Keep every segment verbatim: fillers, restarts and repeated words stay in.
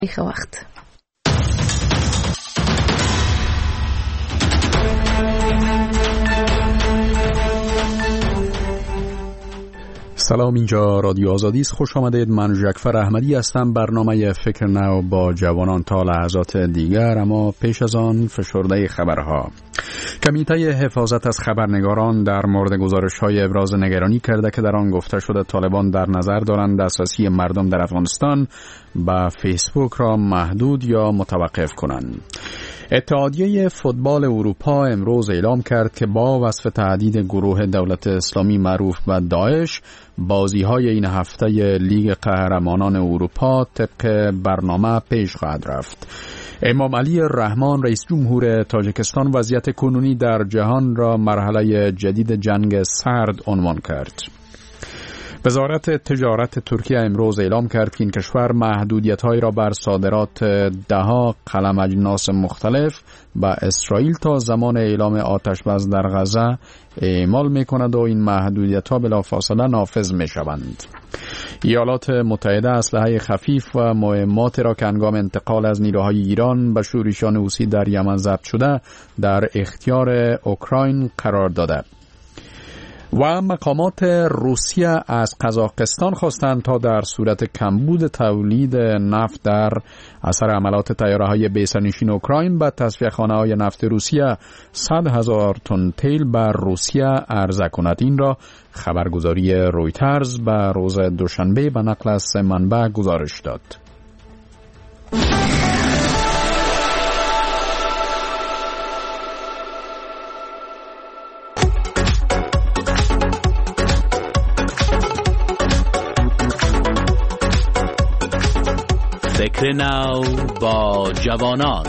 تاریخ وقت. سلام، اینجا رادیو آزادی است. خوش آمدید. من جعفر احمدی هستم. برنامه فکر نو با جوانان تا لحظات دیگر، اما پیش از آن فشرده خبرها. کمیته حفاظت از خبرنگاران در مورد گزارش‌های ابراز نگرانی کرده که در آن گفته شده طالبان در نظر دارند دسترسی مردم در افغانستان به فیسبوک را محدود یا متوقف کنند. اتحادیه فوتبال اروپا امروز اعلام کرد که با وصف تهدید گروه دولت اسلامی معروف به داعش، بازی‌های این هفته لیگ قهرمانان اروپا طبق برنامه پیش خواهد رفت. امام علی رحمان رئیس جمهور تاجیکستان وضعیت کنونی در جهان را مرحله جدید جنگ سرد عنوان کرد. وزارت تجارت ترکیه امروز اعلام کرد که این کشور محدودیت‌هایی را بر صادرات ده‌ها قلم اجناس مختلف به اسرائیل تا زمان اعلام آتش بس در غزه اعمال می‌کند و این محدودیت‌ها بلافاصله نافذ می‌شوند. ایالات متحده اسلحه خفیف و مهمات را که هنگام انتقال از نیروهای ایران به شورشیان حوثی در یمن ضبط شده در اختیار اوکراین قرار داده. و مقامات روسیه از قزاقستان خواستند تا در صورت کمبود تولید نفت در اثر عملات طیاره‌های بی‌سرنشین اوکراین به تصفیه‌خانه‌های نفت روسیه صد هزار تن تیل بر روسیه عرضه کند. این را خبرگزاری رویترز به روز دوشنبه به نقل از سه منبع گزارش داد. فکر نو با جوانان.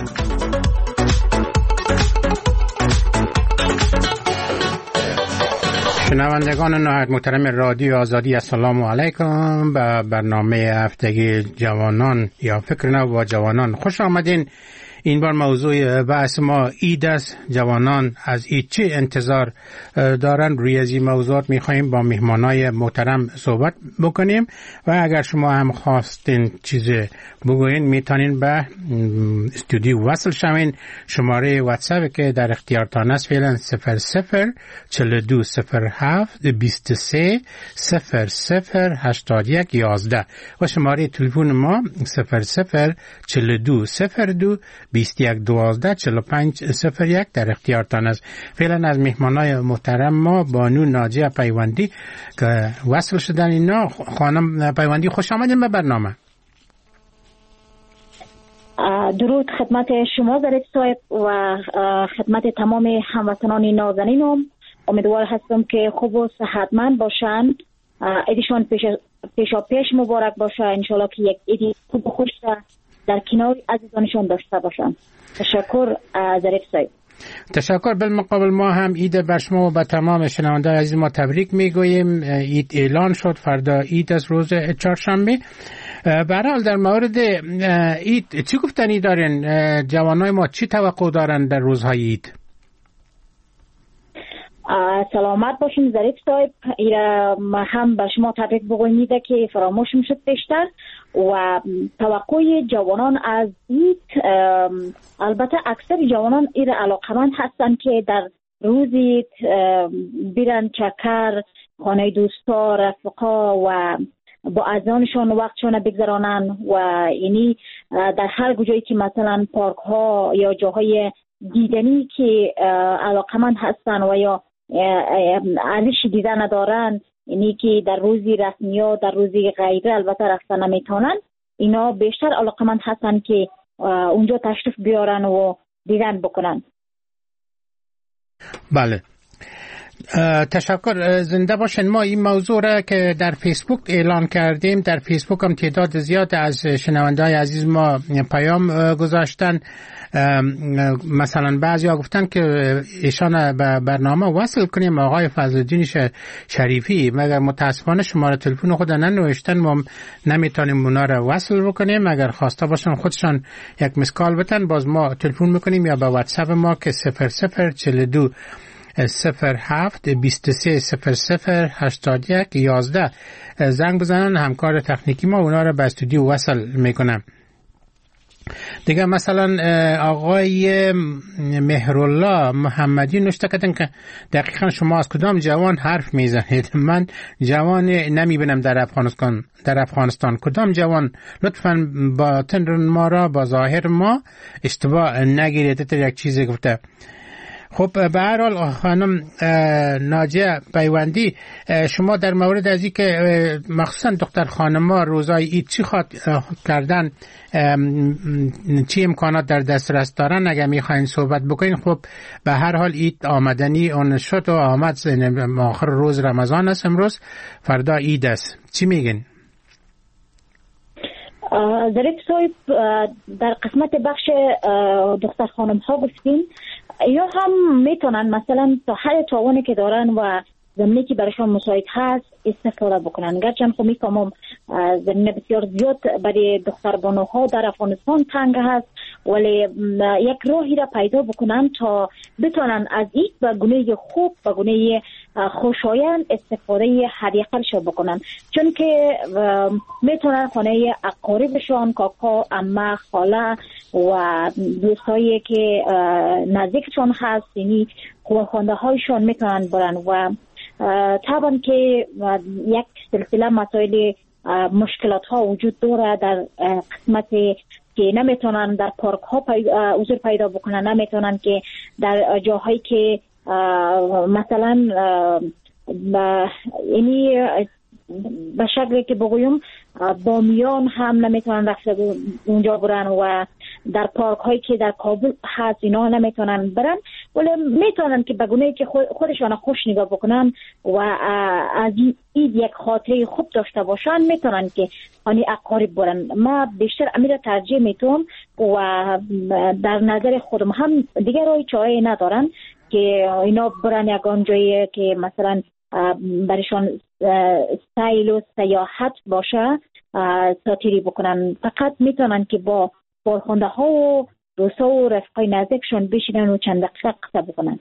شنوندگان نهایت محترم رادیو آزادی، السلام علیکم. به برنامه هفتگی جوانان یا فکر نو با جوانان خوش آمدین. این بار موضوع بحث ما عید است. جوانان از عید چه انتظار دارن؟ روی از این موضوعات میخواییم با مهمانای محترم صحبت بکنیم و اگر شما هم خواستین چیز بگوین میتونین به استودیو وصل شوین. شماره واتساپ که در اختیارتان است فعلا صفر صفر چهل و دو صفر هفت بیست و سه صفر صفر هشتاد و یک یازده و شماره تلفن ما صفر صفر چهل و دو صفر دو بیست و یک دوازده چهل و پنج صفر یک در اختیارتان است. فعلا از مهمانای محترم ما بانو ناجیه پیوندی که وصل شدن. اینا خانم پیوندی خوش آمدین به برنامه. درود خدمت شما ظریف صاحب و خدمت تمام هموطنان نازنینم. امیدوار هستم که خوب و صحتمند باشند. عیدشان پیش پیشا پیش مبارک باشه. انشالله که یک عید خوب و خوش در کنار عزیزانشان داشته باشند. تشکر ظریف صاحب. تشکر. بالمقابل ما هم عید بر شما و به تمام شنوندگان عزیز ما تبریک میگوییم. عید اعلان شد، فردا عید از روز چهارشنبه. به هر حال در مورد عید چی گفتنی دارین؟ جوانای ما چی توقع دارن در روزهای عید؟ سلامت باشیم ظریف صاحب. ایرا هم بر شما تبریک بگوییم که فراموش میشد بیشتر. و توقع جوانان از عید، البته اکثر جوانان ایرا علاقمند هستند که در روزی بیرن چکر، خانه دوستا، رفقا و با عزیزانشان وقتشان بگذرانن و اینی در هر جایی که مثلا پارک ها یا جاهای دیدنی که علاقمند هستن و یا ارزش دیدن ندارن، اینی که در روزی رسمی یا در روزی غیره البته رفتن نمیتونن، اینا بیشتر علاقمند هستن که اونجا تشریف بیارن و دیدن بکنن. بله، تشکر. زنده باشین. ما این موضوع را که در فیسبوک اعلان کردیم، در فیسبوک هم تعداد زیاد از شنونده‌های عزیز ما پیام گذاشتن. مثلا بعضی ها گفتن که ایشان به برنامه وصل کنیم آقای فضلالدین شریفی، مگر متاسفانه شماره تلفن خود ننوشتن، ما نمیتونیم اونا را وصل بکنیم. اگر خواسته باشن خودشان یک مسکال بتن، باز ما تلفن میکنیم یا به واتساپ ما که صفر صفر چهل و دو صفر هفت بیست و سه صفر صفر هشتاد و یک یازده زنگ بزنن. همکار تکنیکی ما اونا را به استودیو وصل میکنم. دیگه مثلا آقای مهرالله محمدی نوشته کردن که دقیقا شما از کدام جوان حرف میزنید؟ من جوان نمیبینم در افغانستان. در افغانستان کدام جوان؟ لطفاً باطن ما را با ظاهر ما اشتباه نگیرید. تا یک چیزی گفته. خب به هر حال خانم ناجیه پیوندی، شما در مورد از این که مخصوصا دختر خانم‌ها روزای عید چی خواد کردن، چی امکانات در دسترس دارن، اگر میخواین صحبت بکنین. خب به هر حال عید آمدنی اون شد و آمد، آخر روز رمضان است امروز، فردا عید است. چی میگین؟ ظریف صاحب در قسمت بخش دختر خانم ها گفتین، یا هم میتونن مثلا تا حد توانی که دارن و زمینی که برایشان مساعد هست استفاده بکنن. گرچه خب میفهمم زمینه بسیار زیاد برای دختر بانوها در افغانستان تنگ هست، ولی یک راهی را پیدا بکنن تا بتونن از این به گونه خوب و گونه خوشایند استفاده حداقلش بکنن، چون که میتونن خانه اقاربشان، کاکا، عمه، خاله و دوستایی که نزدیکشان هست، یعنی خانواده هایشان میتونن برن و طبعا که یک سلسله مسائل مشکلات ها وجود داره در قسمت که نمیتونن در پارک ها حضور پیدا بکنن، نمیتونن که در جاهایی که مثلا یعنی به شکلی که بگویم بامیان هم نمیتونن رفته اونجا برن و در پارک هایی که در کابل هست اینا نمیتونن برن، ولی میتونن که به گونه‌ای که خودشان خوش نگاه بکنن و از این یک خاطره خوب داشته باشن میتونن که آنی اقارب برن. ما بیشتر امیر ترجیح میتونم و در نظر خودم هم دیگر رای چاره ندارن که اینا برن یکان جایی که مثلا برشان سیل و سیاحت باشه ساتیری بکنن. فقط میتونن که با بارخونده ها و دوستا و رفقای نزدیکشون بشینن و چند دقیقه قصه بکنن.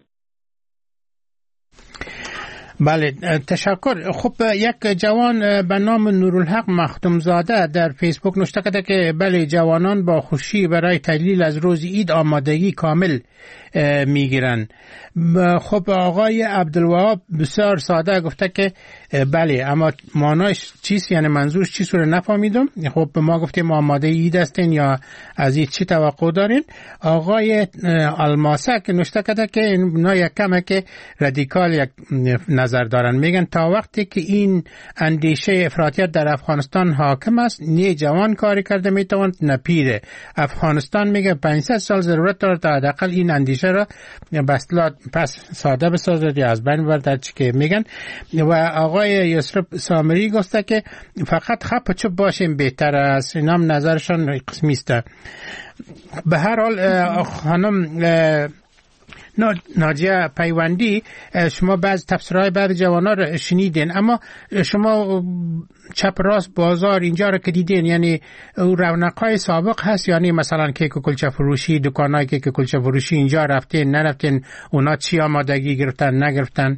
بله تشکر. خب یک جوان به نام نورالحق مختومزاده در فیسبوک نوشته کرده که بله جوانان با خوشی برای تجلیل از روز عید آمادگی کامل میگیرن. خب آقای عبدالوهاب بسیار ساده گفته که بله، اما معناش چیست، یعنی منظورش چیست رو نفهمیدم. خب ما گفتیم آماده عید هستین یا از این چی توقع دارین؟ آقای الماسه که نوشته کرده که اینا یک کمه که رادیکال یک نظر دارن، میگن تا وقتی که این اندیشه افراطیت در افغانستان حاکم است نه جوان کاری کرده میتواند نه پیره. افغانستان میگه پانصد سال ضرورت داره تا حداقل این اندیشه را بسلات پس ساده بسازد یا از بین ببرد چی که میگن. و آقای یسرب سامری گفته که فقط خپ و چوب باشیم بهتر است. اینا هم نظرشان قسمی است. به هر حال خانم ناجیه پیوندی، شما بعض تفسیرهای بعض جوانان رو شنیدین، اما شما چپ راست بازار اینجا رو که دیدین، یعنی رونقای سابق هست، یعنی مثلا کیک و کلچه فروشی، دکانای کیک و کلچه فروشی اینجا رفتین نرفتین، اونا چی آمادگی گرفتن نگرفتن؟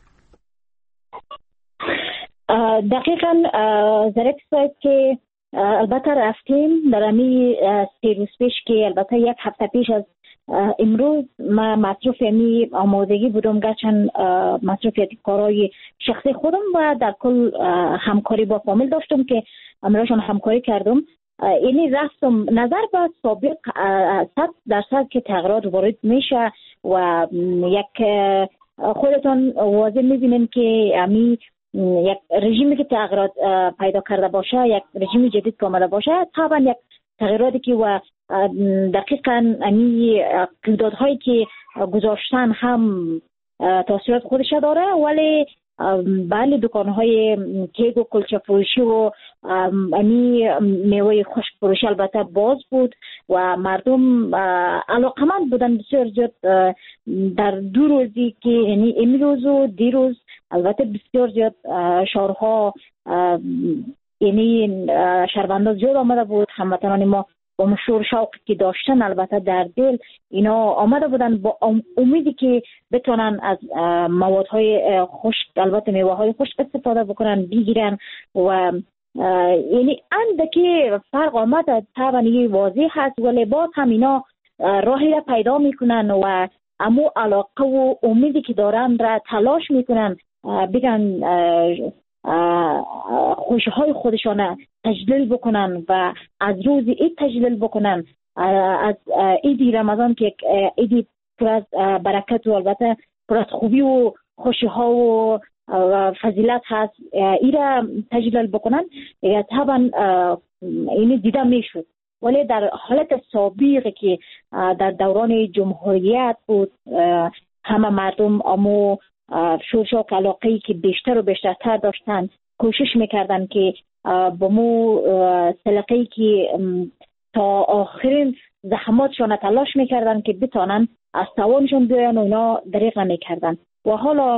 دقیقاً ظریف صاحب که البته رفتیم در امی سی روز پیش که البته یک هفته پیش از امروز ما مصروف یعنی آمادگی بودم، گرچند مصروفیت کارهای شخصی خودم و در کل همکاری با فامیل داشتم که امروزشان همکاری کردم. یعنی رفتم نظر به سابق صد درصد که تغییرات وارد میشه و یک خودتون واضح میبینین که امی یک رژیمی که تغییرات پیدا کرده باشه، یک رژیم جدید که آمده باشه، طبعا یک تغییراتی که و دقیقاً امی قیمت‌هایی که گذاشتن هم تاثیرات خودش داره، ولی بله دکان‌های کیک و کلچه فروشی و امی میوه خشک فروشی البته باز بود و مردم علاقمند بودن بسیار زیاد. در دو روزی که یعنی امروز و دیروز البته بسیار زیاد شهرها یعنی شهروندان زیاد آمده بود، هموطنان ما با مشور شوقی که داشتن البته در دل اینا آمده بودن با امیدی که بتونن از موادهای خشک البته میوه های خشک استفاده بکنن بگیرن و یعنی اندکی فرق آمد طبعا واضح هست، ولی باز هم اینا راهی را پیدا میکنن و امو علاقه و امیدی که دارن را تلاش میکنن بگن خوشهای خودشان تجلیل بکنن و از روز عید تجلیل بکنن، از عید رمضان که عید پر از برکت و البته پر از خوبی و خوشی ها و فضیلت هست، ایره تجلیل بکنن. طبعا این دیده میشد، ولی در حالت سابقه که در دوران جمهوریت بود همه مردم امو شوشاق علاقه‌ای که بیشتر و بیشترتر داشتن کوشش میکردن که با مو سلقه‌ای که تا آخرین زحماتشان تلاش میکردن که بتانن از توانشون بیان و اینا دریغ نمیکردن و حالا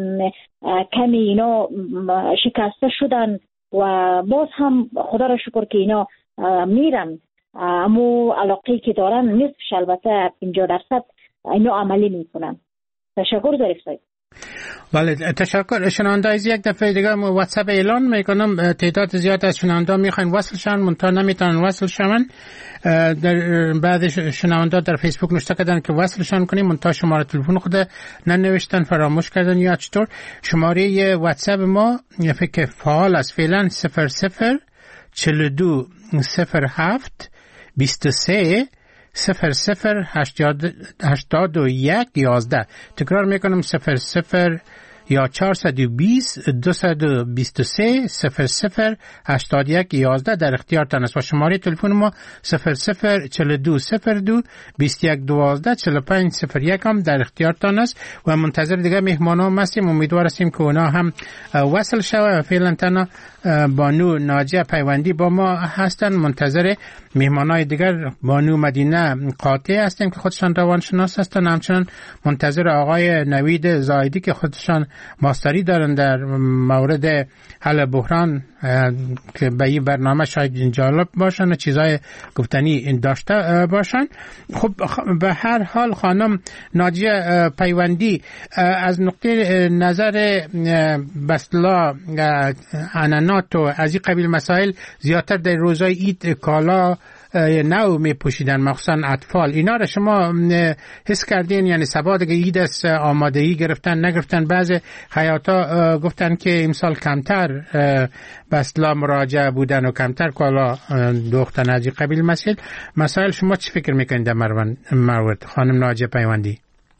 کمی اینا شکسته شدن و باز هم خدا را شکر که اینا میرن امو علاقه‌ای که دارن نصفش البته پنجاه درصد اینا عملی میکنن. تشکر ظریف صاحب. بله تشکر. شنونده از یک دفعه دیگه ما واتساپ اعلان میکنم تعداد زیاد از شنونده میخواین وصل شن منتها نمیتونن وصل شون. در بعد شنونده در فیسبوک نوشته کردن که وصل شن کنیم منتها شماره تلفن خود ننوشتن، فراموش کردن یا چطور. شماره واتساپ ما فکر فعال است فعلا صفر صفر چهل و دو صفر هفت بیست و سه صفر صفر هشتاد و یک یازده. تکرار میکنم صفر صفر یا چهارصد و بیست دویست و بیست و سه صفر صفر هشتاد و یک یازده در اختیارتان است و شماره تلفن ما صفر صفر چهل و دو صفر دو بیست و یک دوازده چهل و پنج صفر یک هم در اختیارتان است و منتظر دیگه مهمانان هستیم. امیدوار هستیم که اونا هم وصل شوه. فعلا تنها بانو ناجیه پیوندی با ما هستن، منتظر مهمانای دیگر بانو مدینه قاطع هستیم که خودشان روانشناس هستن، همچنان منتظر آقای نوید زایدی که خودشان ماستری دارن در مورد حل بحران که به این برنامه شاید جالب باشن و چیزای گفتنی داشته باشن. خب به هر حال خانم ناجیه پیوندی از نقطه نظر بسلا عنانات و از این قبیل مسائل زیادتر در روزهای عید کالا نو می پوشیدن مخصوصا اطفال، اینا را شما حس کردین؟ یعنی سبا دیگه عید است آمادگی گرفتن نگرفتن؟ بعض خیاطا گفتن که امسال کمتر بسلا مراجعه بودن و کمتر کالا دوختن از این قبیل مسائل. مسائل شما چی فکر میکنید در مورد خانم ناجیه پیوندی؟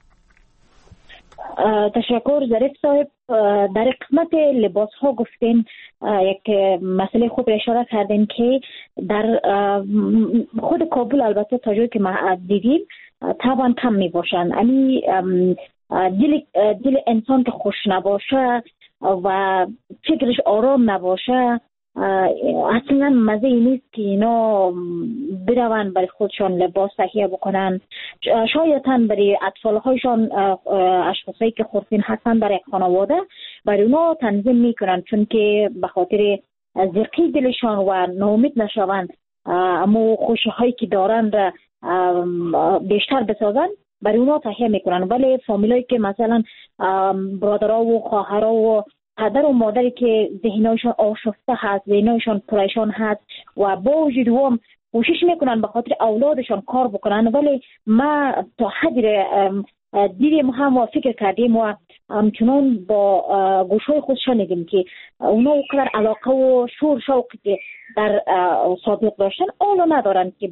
تشکر ظریف صاحب. در قسمت لباس ها گفتین یک مسئله خوب اشاره کردین که در خود کابل البته تا جایی که ما دیدیم طبعا کم می باشن. یعنی دل, دل انسان که خوش نباشه و فکرش آرام نباشه اصلا مزه نیست که اینا برون برای خودشان لباس تهیه بکنن. شایداً برای اطفال هایشان اشخاصی که خورسین هستن برای خانواده برای اونا تنظیم میکنن، چون که به خاطر زرقی دلشان و ناامید نشون اما خوشی هایی که دارن را بیشتر بسازن برای اونا تهیه میکنن. ولی فامیلایی که مثلا برادرها و خواهرها و پدر و مادری که ذهنشان آشفته هست، ذهنشان پریشان هست و با وجود هم کوشش میکنن به خاطر اولادشان کار بکنن، ولی ما تا حدی دیدیم هم و فکر کردیم و همچنان با گوشهای خود شنیدیم که اونا اونقدر علاقه و شور شوقی که در سابق داشتن اونا ندارن که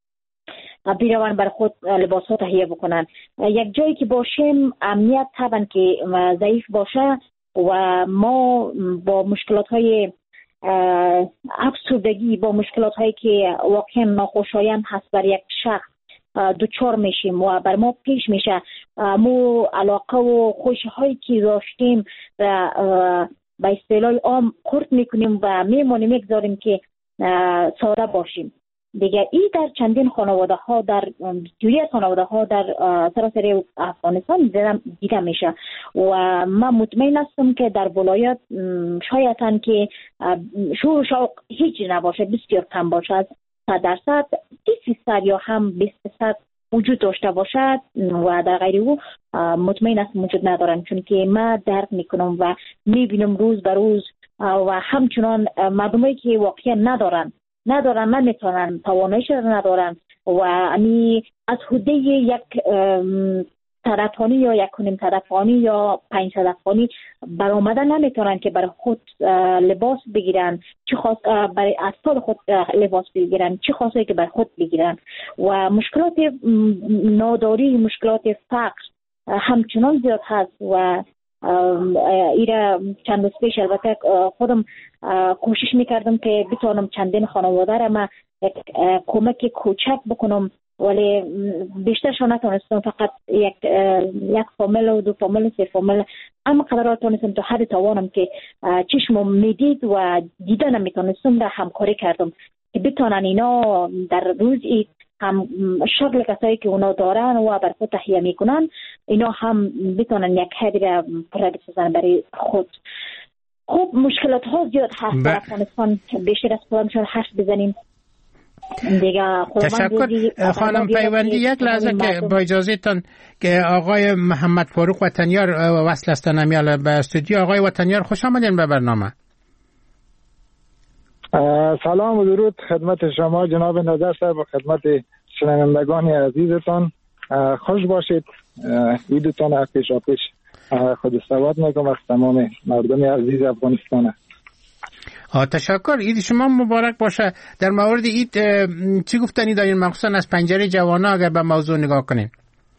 بیروان بر خود لباس ها تهیه بکنن. یک جایی که باشیم امنیت طبعا که ضعیف باشه و ما با مشکلات های افسردگی با مشکلات هایی که واقعا ناخوشایند هست بر یک شخص دوچار میشیم و بر ما پیش میشه. مو علاقه و خوشی هایی که داشتیم و به اصطلاح عام خرد میکنیم و میمونیم میگذاریم که ساده باشیم دیگه. ای در چندین خانواده ها در جوری خانواده ها در سراسر افغانستان دیده میشه و من مطمئن هستم که در ولایت شایداً که شور و شوق هیچ نباشه، بسیار کم باشه، از صد درصد سی فیصد یا هم بیست درصد وجود داشته باشد و در غیر او مطمئن است وجود ندارن، چون که من درک میکنم و میبینم روز به روز و همچنان مردمی که واقعا ندارن ندارن نمیتونن تواناییش ندارن و امی از حده یک طرفانی یا یک کنیم طرفانی یا پنج طرفانی برآمدن نمیتونن که برای خود لباس بگیرن، چه خاص برای اطفال خود لباس بگیرن، چه خاصی که برای خود بگیرن و مشکلات ناداری، مشکلات فقر همچنان زیاد هست و ایره چند روز پیش البته خودم کوشش میکردم که بتونم چندین خانواده را ما یک کمک کوچک بکنم ولی بیشترشان نتونستم، فقط یک یک فامیل و دو فامیل و سه فامیل اما قدر تونستم تا حد توانم که چشمم میدید و دیده نمیتونستم را همکاری کردم که بتونن اینا در روز ای هم شغل کسایی که اونا دارن و بر خود تهیه میکنن اینا هم بتونن یک حدی را پره بسازن برای خود. خب مشکلات ها زیاد هست در افغانستان، بیشتر از خودمشان حرف بزنیم دیگه. تشکر خانم پیوندی. یک لحظه که با اجازهتان که آقای محمد فاروق وطنیار وصل هستن امیال به استودیو. آقای وطنیار خوش آمدین به برنامه. سلام و درود خدمت شما جناب نظر صاحب و خدمت شنوندگان عزیزتان. خوش باشید. عیدتان پیشا پیش خود سواد میگم از تمام مردم عزیز افغانستان. آه تشکر. عید شما مبارک باشه. در مورد عید چی گفتنی دارین مخصوصا از پنجره جوانا اگر به موضوع نگاه کنین؟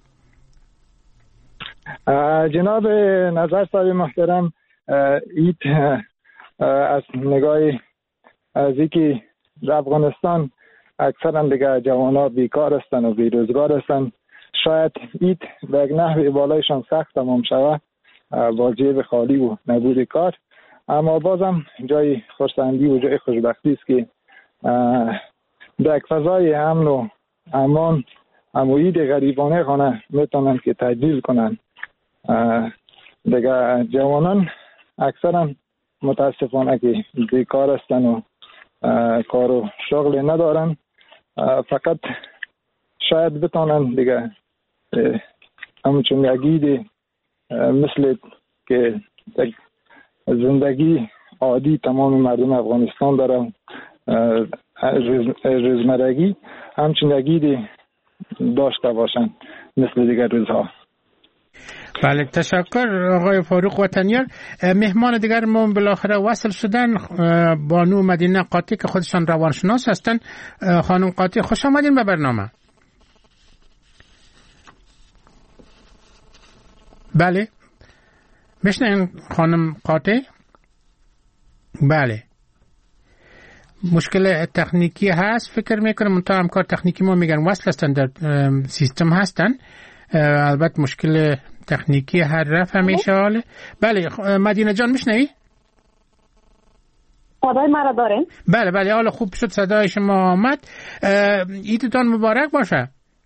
جناب نظر صاحب محترم، عید از نگاه از اینکه در افغانستان اکثرا دیگه جوانا بیکار هستن و بیروزگار هستن، شاید عید به یک نحوی بالایشان سخت تمام شوه با جیب خالی و نبود کار، اما بازم جای خرسندی و جای خوشبختی است که در یک فضای امن و امان اما عید غریبانه خانه میتونن که تجهیز کنن. دیگه جوانان اکثرا متاسفانه که بیکار هستن و کار و شغل ندارن، فقط شاید بتونن دیگه همچون یگید مثل که زندگی عادی تمام مردم افغانستان داره روزمرگی همچون یگید داشته باشن مثل دیگر روزها. بله تشکر آقای فاروق وطنیار. مهمان دیگر ما بالاخره وصل شدن، بانو مدینه قاطی که خودشان روانشناس هستن. خانم قاطی خوش آمدین به برنامه. بله میشنین خانم قاطی؟ بله مشکل تکنیکی هست فکر میکنم، منتها همکار تکنیکی ما میگن وصل هستن در سیستم هستن. البته مشکل تکنیکی هر رفع میشه حاله. بله مدینه جان میشنوی؟ صدای مرا دارین؟ بله بله حالا خوب شد صدای شما آمد. عیدتان مبارک باشه.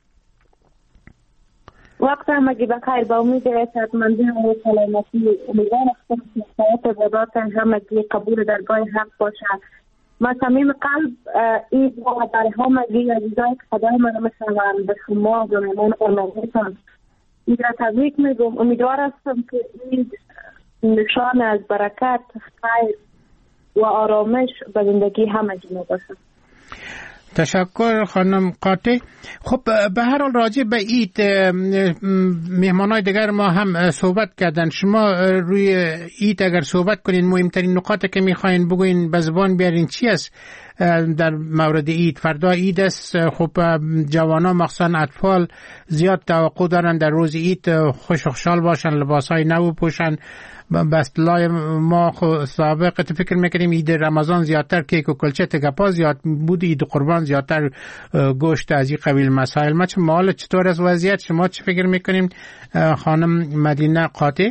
وقت همگی بخیر. با امید صحتمندی و سلامتی امیدوارم که عبادات همگی قبول درگاه حق باشه. ما صمیم قلب عید و برای همگی عزیزای که صدای من میشنوند به شما و مهمان قربانیتان عید را تبریک میگم. امیدوار هستم که عید نشان از برکت، خیر و آرامش به زندگی همگی ما باشه. تشکر خانم قاطی. خب به هر حال راجع به عید مهمانای دیگر ما هم صحبت کردن. شما روی عید اگر صحبت کنین مهمترین نکاتی که میخواین بگوین به زبان بیارین چی است در مورد عید؟ فردا عید است، خب جوانان مخصوصا اطفال زیاد توقع دارن در روز عید خوش و خوشحال باشن، لباسای نو بپوشن. به اصطلاح ما سابق فکر میکنیم عید رمضان زیادتر کیک و کلچه تگپا زیاد بود، عید قربان زیادتر گوشت از این قبیل مسائل. ما چه مال چطور از وضعیت شما چه فکر میکنیم خانم مدینه قاطی؟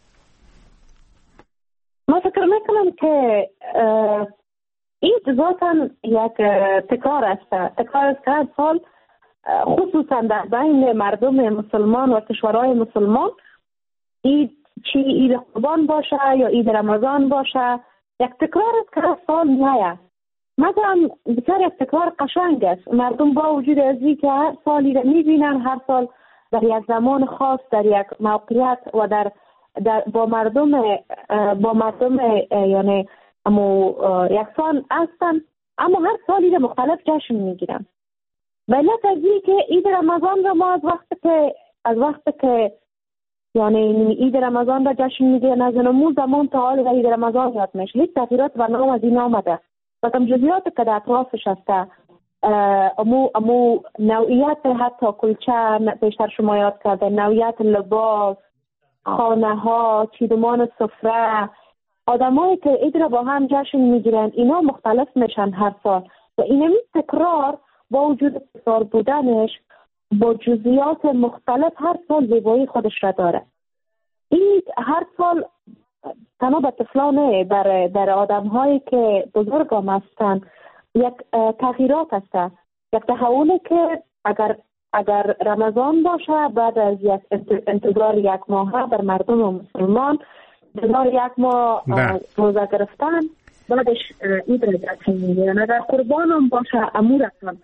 ما فکر میکنم که عید ذاتاً یک تکرار است. تکرار است که هر سال خصوصا در بین مردم مسلمان و کشورهای مسلمان عید چی عید قربان باشه یا عید رمضان باشه یک تکرار است که هر سال میآید. مثلا بسیار یک تکرار قشنگ است. مردم با وجود از اینکه هر سالی را میبینن، هر سال در یک زمان خاص در یک موقعیت و در, در با مردم با مردم یعنی اما یکسان هستن، اما هر سال عید مختلف جشن میگیرن. به علت از این که عید رمضان را ما از وقت که از وقت که یعنی عید رمضان را جشن میگیرن از نمو زمان تا حال عید رمضان یاد میشه. هیچ تغییرات و نام از این آمده و کم جزئیات که در اطرافش هسته، امو امو نوعیت حتی کلچه بیشتر شما یاد کرده، نوعیت لباس، خانه ها، چیدمان سفره، آدمایی که عید را با هم جشن میگیرن اینا مختلف میشن هر سال و اینمی تکرار با وجود تکرار بودنش با جزئیات مختلف هر سال زیبایی خودش را داره. این هر سال تنها به طفلانه در در آدم‌هایی که بزرگ هم هستن یک تغییرات هست، یک تحولی که اگر اگر رمضان باشه بعد از یک انتظار یک ماه بر مردم مسلمان انتظار یک ماه روزه گرفتن بعدش عید را جشن میگیرن. اگر قربان هم باشه امورتان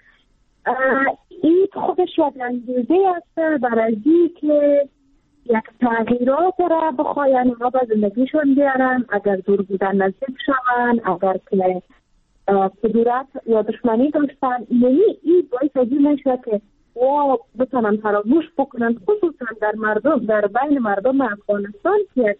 عید خودش یک انگیزه است برای که یک تغییرات را بخواین ها به زندگیشون بیارن، اگر دور بودن نزدیک شون، اگر که کدورت یا دشمنی داشتن، یعنی این باعث از این میشه که و بتونن فراموش بکنن، خصوصا در مردم در بین مردم افغانستان که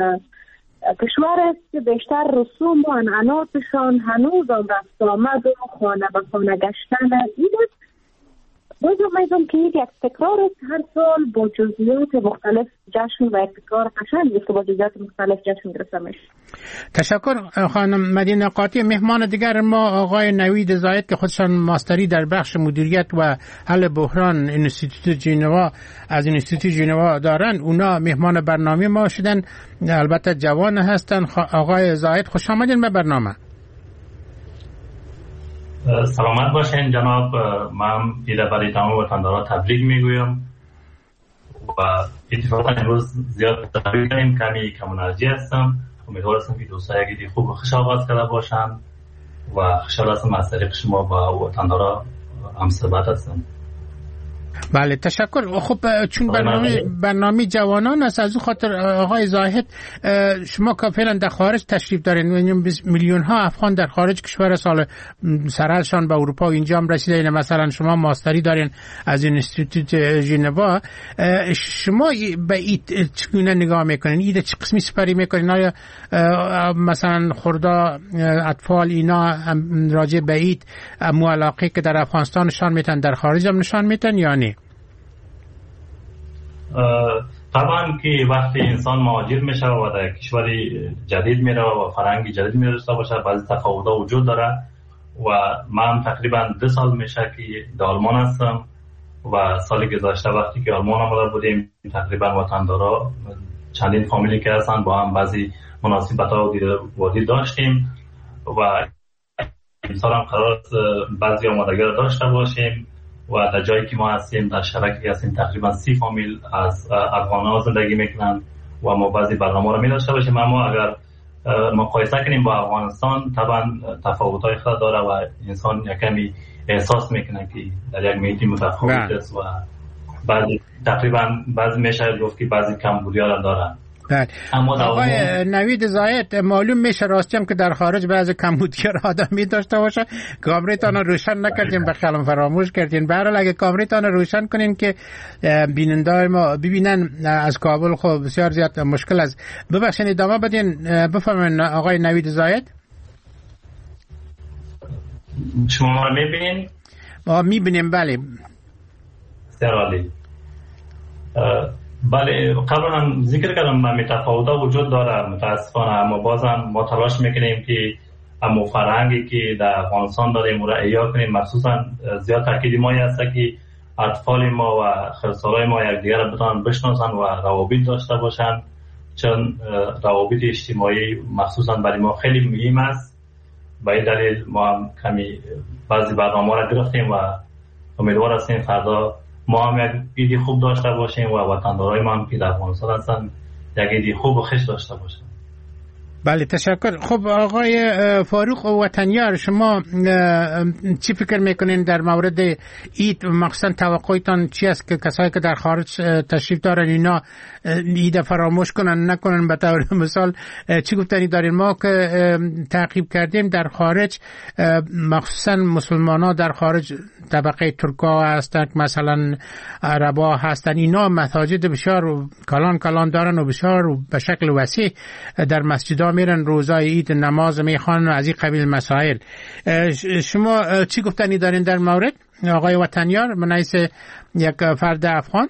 کشور است که بیشتر رسوم و عنعناتشان هنوز هم رفت آمد و خانه به خانه گشتن این است. باز امیدم که یک تکرار است هر سال با جزئیات مختلف جشن و یک تکرار قشنگ است که با جزئیات مختلف جشن گرفته میشه. تشکر خانم مدینه قاطی. مهمان دیگر ما آقای نوید زاید که خودشان ماستری در بخش مدیریت و حل بحران انستیتوت ژنوا از انستیتوت ژنوا دارن. اونا مهمان برنامه ما شدن، البته جوان هستن. آقای زاید خوش آمدین به برنامه. سلامت باشین جناب. من ایده برای تمام وطنداران تبریک میگویم و اتفاقا امروز زیاد تبریک داریم، کمی کمونرژی هستم. امیدوار هستم که دوستای اگه خوب و خوش آغاز کرده باشن و خوشحال هستم از طریق شما با وطنداران هم صحبت هستم. بله تشکر. خب چون برنامه برنامه جوانان است، از اون خاطر آقای زاهد شما که فعلا در خارج تشریف دارین، میلیون ها افغان در خارج کشور سال سرحدشان به اروپا و اینجا هم رسیده، مثلا شما ماستری دارین از انستیتوت ژنوا، شما به این چگونه نگاه میکنین؟ ایده چه قسمی سپری میکنین؟ آیا مثلا خردا اطفال اینا راجع به اید مو علاقه که در افغانستان نشان میتن در خارج هم نشان میتن یا نه؟ طبعا که وقتی انسان مهاجر میشه و در کشوری جدید میره و فرهنگی جدید میره داشته باشه، بعضی تفاوت‌ها وجود داره و من تقریبا دو سال میشه که در آلمان هستم و سالی گذشته وقتی که آلمان آمده بودیم تقریبا وطندارا چندین فامیلی که هستن با هم بعضی مناسبت‌ها و دیداری داشتیم و امسال هم قرار بعضی آمادگی را داشته باشیم و در جایی که ما هستیم در شبکه‌ای هستیم تقریبا سی فامیل از افغان‌ها زندگی میکنن و ما بعضی برنامه را می داشته باشیم. اما اگر مقایسه کنیم با افغانستان طبعا تفاوت‌های خود داره و انسان یکمی احساس میکنه که در یک محیط متفاوت است و بعضی تقریبا بعضی میشه گفت که بعضی کمبودی‌ها را دارن. آقای نوید زاید معلوم میشه راستی هم که در خارج بعضی کمبودی را آدمی داشته باشه. کامریتان روشن نکردین، بخیالم فراموش کردین. به هر حال اگه کامریتان روشن کنین که بیننده ما ببینن از کابل خب بسیار زیاد مشکل است. ببخشید ادامه بدین، بفرمایید آقای نوید زاید. شما ما رو میبینین؟ ما میبینیم بله. سرالی بله، قبلا هم ذکر کردم متفاوت‌ها وجود داره متاسفانه، اما بازم ما تلاش میکنیم که اما فرهنگی که در افغانستان داریم او را احیا کنیم. مخصوصا زیاد تاکید ما هست که اطفال ما و خردسالای ما یکدیگر را بتوانن بشناسن و روابط داشته باشن، چون روابط اجتماعی مخصوصا برای ما خیلی مهم است. به این دلیل ما هم کمی بعضی برنامه را گرفتیم و امیدوار هستیم فردا ما هم یک ایدی خوب داشته باشیم و وطندارای ما هم که در افغانستان هستن یک ایدی خوب و خوش داشته باشن. بله تشکر. خب آقای فاروق وطنیار، شما چی فکر میکنین در مورد عید؟ مخصوصا توقعتان چی است که کسایی که در خارج تشریف دارن اینا عید فراموش کنن نکنن؟ به طور مثال چی گفتنی دارین؟ ما که تعقیب کردیم در خارج مخصوصا مسلمان ها در خارج طبقه ترکا هستن، مثلا عربا هستن، اینا مساجد بسیار کلان کلان دارن و بسیار به شکل وسیع در مسجدها میرن، روزای عید نماز میخوانن و از این قبیل مسائل. شما چی گفتنی دارین در مورد آقای وطنیار من حیث یک فرد افغان؟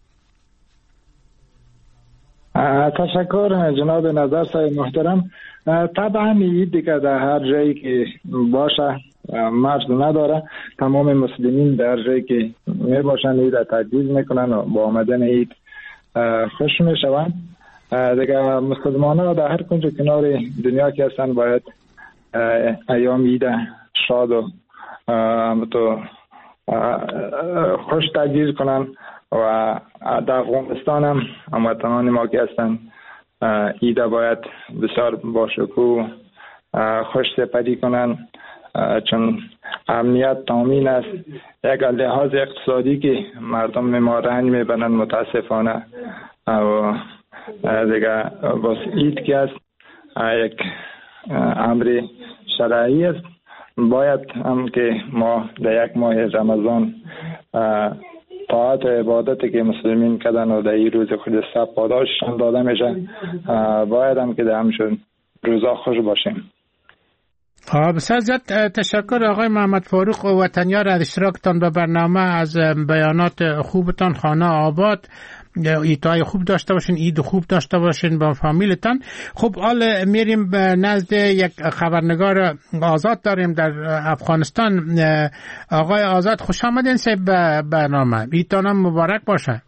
تشکر جناب نظر صاحب محترم. طبعا عید دیگه در هر جایی که باشه مرز نداره، تمام مسلمین در جایی که می باشن عید تجدید میکنن و با آمدن عید خوش میشوند. دیگه مسلمان ها در هر کنج کنار دنیا که هستن باید ایام عید شاد و تو خوش تجدید کنن و در افغانستان هم هموطنان ما که هستن عید باید بسیار باشکوه خوش سپری کنن، چون امنیت تامین است. یک لحاظ اقتصادی که مردم ما رنج میبرن متاسفانه و دیگه بس عید که است یک امر شرعی است. باید هم که ما در یک ماه رمضان طاعت و عبادتی که مسلمین کردن و در این روز خود سب پاداششان داده میشه، باید هم که در همشون روزا خوش باشیم. بسیار زیاد تشکر آقای محمد فاروق وطنیار از اشتراکتان به برنامه، از بیانات خوبتان. خانه آباد، ایدهای خوب داشته باشین، عید خوب داشته باشین با فامیلتان. خب حال میریم به نزد یک خبرنگار آزاد داریم در افغانستان. آقای آزاد خوش آمدین به برنامه، عیدتان هم مبارک باشه.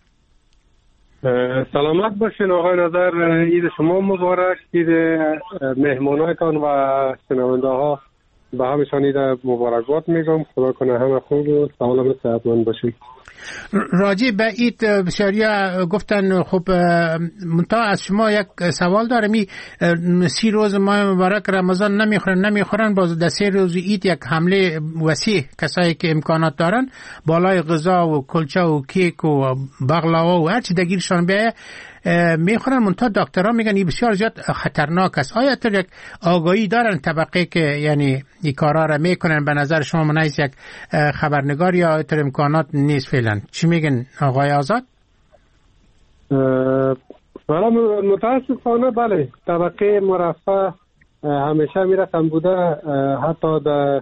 سلامت باشین آقای نظر، عید شما مبارک، عید مهمانایتان و شنونده ها به همشان عید مبارکباد میگم. خدا کنه همه خوب و سلام و صحتمند باشین. راجع به عید بسیاریا گفتن. خب منتها از شما یک سوال دارم، می سی روز ماه مبارک رمضان نمیخورن نمیخورن باز در سه روز عید یک حمله وسیع کسایی که امکانات دارن بالای غذا و کلچه و کیک و بغلاوا و هر چی دگیرشان بیایه میخورن، منتها دکترها میگن این بسیار زیاد خطرناک است. آیا تو یک آگاهی دارن طبقه که یعنی این کارا را میکنن؟ به نظر شما من از یک خبرنگار یا تر امکانات نیست فعلا؟ چی میگن آقای آزاد؟ والا متاسفانه بله، طبقه مرفه همیشه میرسن بوده، حتی در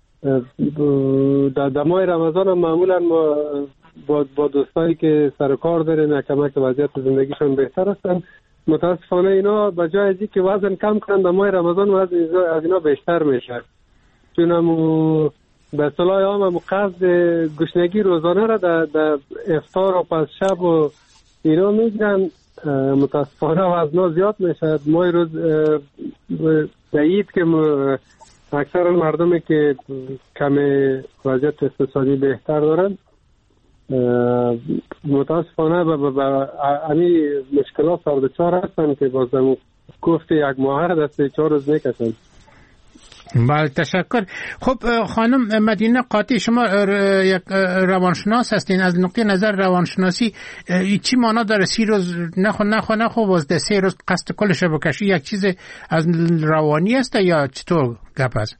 در ماه رمضان هم معمولا ما با, با دوستایی که سر کار دارن کمک وضعیت زندگیشون بهتر هستن، متاسفانه اینا به جای ازی که وزن کم کنن در ماه رمضان وزن از اینا بیشتر میشه، چون همو به اصطلاح عام همو قصد گشنگی روزانه را در, در افطار و پس شب و اینا میگن. متاسفانه وزنا زیاد میشه. ماه روز در عید که اکثر مردمی که کم وضعیت اقتصادی بهتر دارن متاسفانه به امی مشکلات سر دچار هستن که بازم گفت یک ماه دست چهار روز میکشن. بله تشکر. خب خانم مدینه قاطی، شما یک روانشناس هستین، از نقطه نظر روانشناسی چی معنا داره سی روز نخو نخو نخو باز ده سه روز قصد کلش بکشی؟ یک چیز از روانی است یا چطور گپ است؟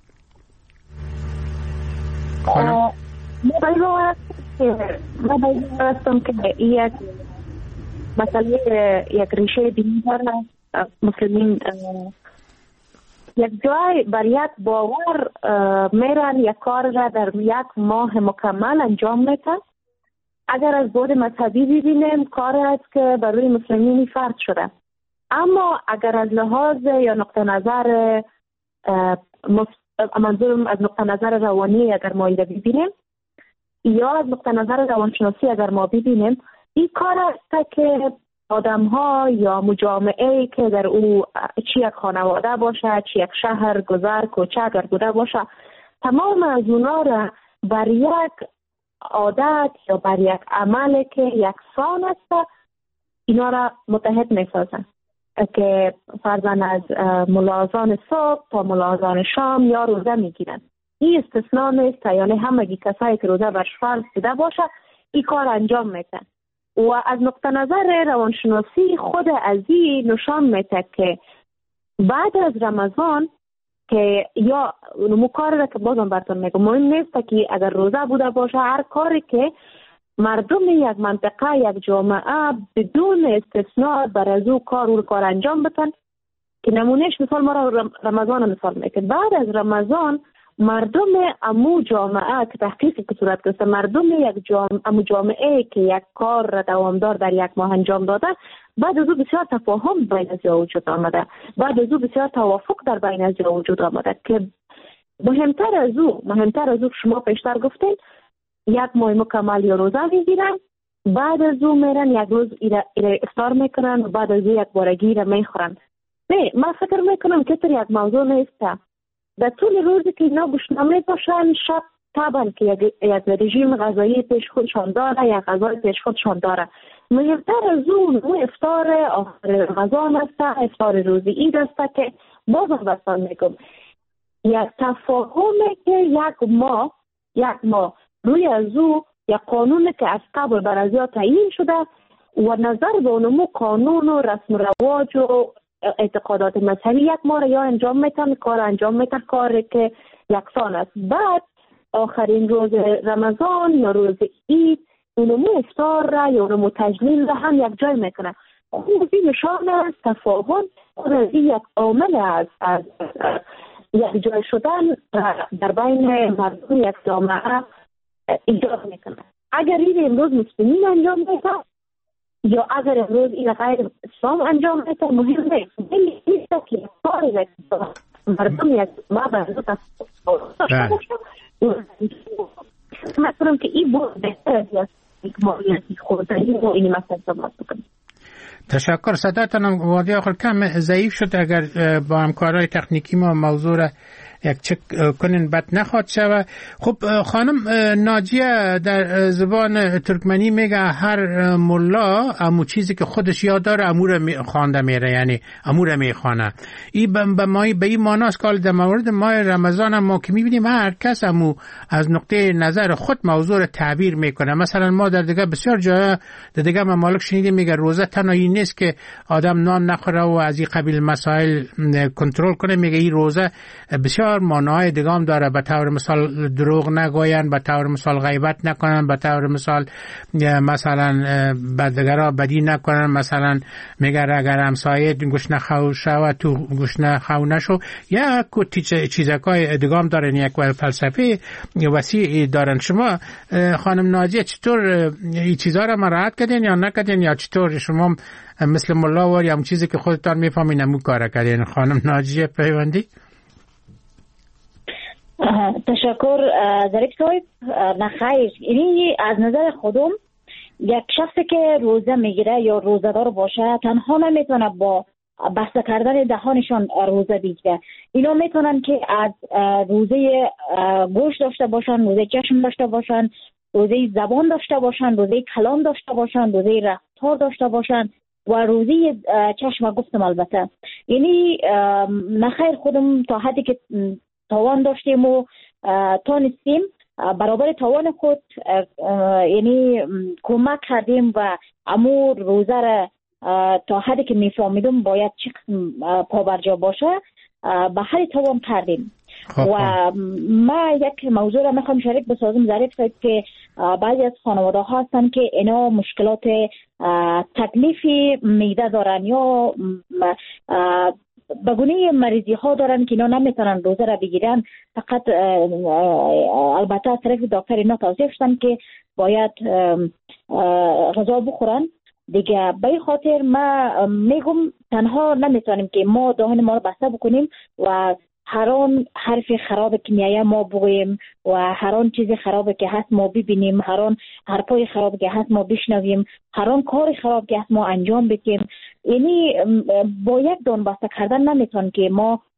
خانم ما باید ما باید هستم که یک مسئله یک ریشه دینی داره. مسلمین یک جای بر یک باور میرن یک کار را در یک ماه مکمل انجام میتن. اگر از بود مذهبی ببینیم کار است که بر روی مسلمینی فرض شده، اما اگر از لحاظ یا نقطه نظر منظورم از نقطه نظر روانی اگر ما ایده ببینیم یا از نقطه نظر روانشناسی اگر ما ببینیم، این کار است که آدم ها یا مجامعه که در او چی یک خانواده باشه، چی یک شهر گذر کوچه اگر بوده باشه، تمام از اونا را بر یک عادت یا بر یک عمل که یکسان است اینا را متحد می سازن. که فرضاً از ملاذان صبح تا ملاذان شام یا روزه میگیرن. این استثناء نیست، یعنی همگی کسایی که روزه برش فرض شده باشه این کار انجام میتن. و از نقطه نظر روانشناسی خود از این نشان میده که بعد از رمضان که یا نمو کار را که بازم براتون میگم مهم نیست که اگر روزه بوده باشه، هر کاری که مردم یک منطقه یک جامعه بدون استثناء بر از او کار و کار انجام بتن، که نمونهش مثال ما را رمضان مثال میکنه. بعد از رمضان مردم امو جامعه که تحقیقی که صورت گرفته، مردم یک جامعه امو جامعه که یک کار را دوامدار در یک ماه انجام داده، بعد از او بسیار تفاهم بین از وجود آمده، بعد از او بسیار توافق در بین از وجود آمده که مهمتر از او مهمتر از او شما پیشتر گفتین یک ماه مکمل یا روزه میگیرن، بعد از او میرن یک روز ایره افطار میکنن و بعد از او یک بارگی را میخورن. نه، من فکر میکنم که تر یک موضوع نیست. در طول روزی که اینا گشنه باشن، شب طبعا که یک, یک رژیم غذایی پیش خودشان داره، یک غذای پیش خودشان داره. مهمتر از اون او افطار آخر رمضان است، افطار روزی عید است که بازم بستان میگم یک تفاهمه که یک ما یک ما روی از او یک قانون که از قبل بر از یا تعیین شده و نظر به اونمو قانون و رسم و رواج و اعتقادات مذهبی یک ما را یا انجام میتن کار انجام میتن کاری که یکسان است. بعد آخرین روز رمضان یا روز عید اونمو افطار را یا اونمو تجلیل را هم یک جای میکنن. خوبی نشان است تفاهم خود یک عامل است از یک جای شدن در بین مردم یک جامعه ایجاد میکنه. اگر این امروز مسلمین انجام میده یا اگر امروز این غیر اسلام انجام میده مهم نیست. این نیست که کاری مردم یک مردم مثلا که این بود بهتر از یک مالیتی خوردنی و اینی مثلا صحبت بکنیم. تشکر. صداتان وادی آخر کم ضعیف شد. اگر با همکارای تکنیکی ما موضوع را یک چک کنین بد نخواد شوه. خب خانم ناجیه در زبان ترکمنی میگه هر ملا امو چیزی که خودش یاد داره امور خوانده میره، یعنی امور میخوانه. این به مای به این معناست که در مورد ماه رمضان هم ما که میبینیم هر کس امو از نقطه نظر خود موضوع را تعبیر میکنه. مثلا ما در دیگه بسیار جای در دیگه ممالک شنیدیم میگه روزه تنهایی نیست که آدم نان نخوره و از این قبیل مسائل کنترل کنه. میگه این روزه بسیار معنای دیگه هم داره. به طور مثال دروغ نگوین، به طور مثال غیبت نکنن، به طور مثال مثلا بدگرا بدی نکنن. مثلا میگه اگر همسایه گوشنه خو شو تو گوشنه خو نشو. یا کوتی چیزکای دیگه هم دارن، یک فلسفه وسیع دارن. شما خانم ناجیه چطور این چیزها را مراعات کردین یا نکردین، یا چطور شما مثل ملا و یا هم چیزی که خودتان میفهمین همون کار کردین؟ خانم ناجیه پیوندی. تشکر ظریف صاحب. نخیر، اینی از نظر خودم یک شخصی که روزه میگیره یا روزه‌دار باشه تنها نمیتونه با بسته کردن دهانشان روزه بگیره. اینا میتونن که از روزه گوش داشته باشن، روزه چشم داشته باشن، روزه زبان داشته باشن، روزه کلام داشته باشن، روزه رفتار داشته باشن و روزه چشم گفتم. البته یعنی نخیر خودم تا حدی که توان داشتیم و تانستیم برابر توان خود یعنی کمک کردیم و امور روزه را تا حدی که میفهمیدم باید چه قسم پابرجا باشه به هر توان کردیم. و ما یک موضوع را میخوام شریک بسازم ظریف صاحب که بعضی از خانواده ها هستن که اینا مشکلات تکلیفی میده دارن یا بگونه مریضی ها دارن که اینا نمیتونن روزه را بگیرن. فقط البته از طرف دکتر اینا توصیه شدن که باید غذا بخورن دیگه. به این خاطر ما میگم تنها نمیتونیم که ما دهان ما رو بسته بکنیم و هر آن حرف خراب کنایه ما بگوییم و هر آن چیز خرابی که هست ما ببینیم، هر آن حرفای خرابی که هست ما بشنویم، هر آن کار خراب که هست ما انجام بدیم. یعنی با یک دان بسته کردن نمیتون که ما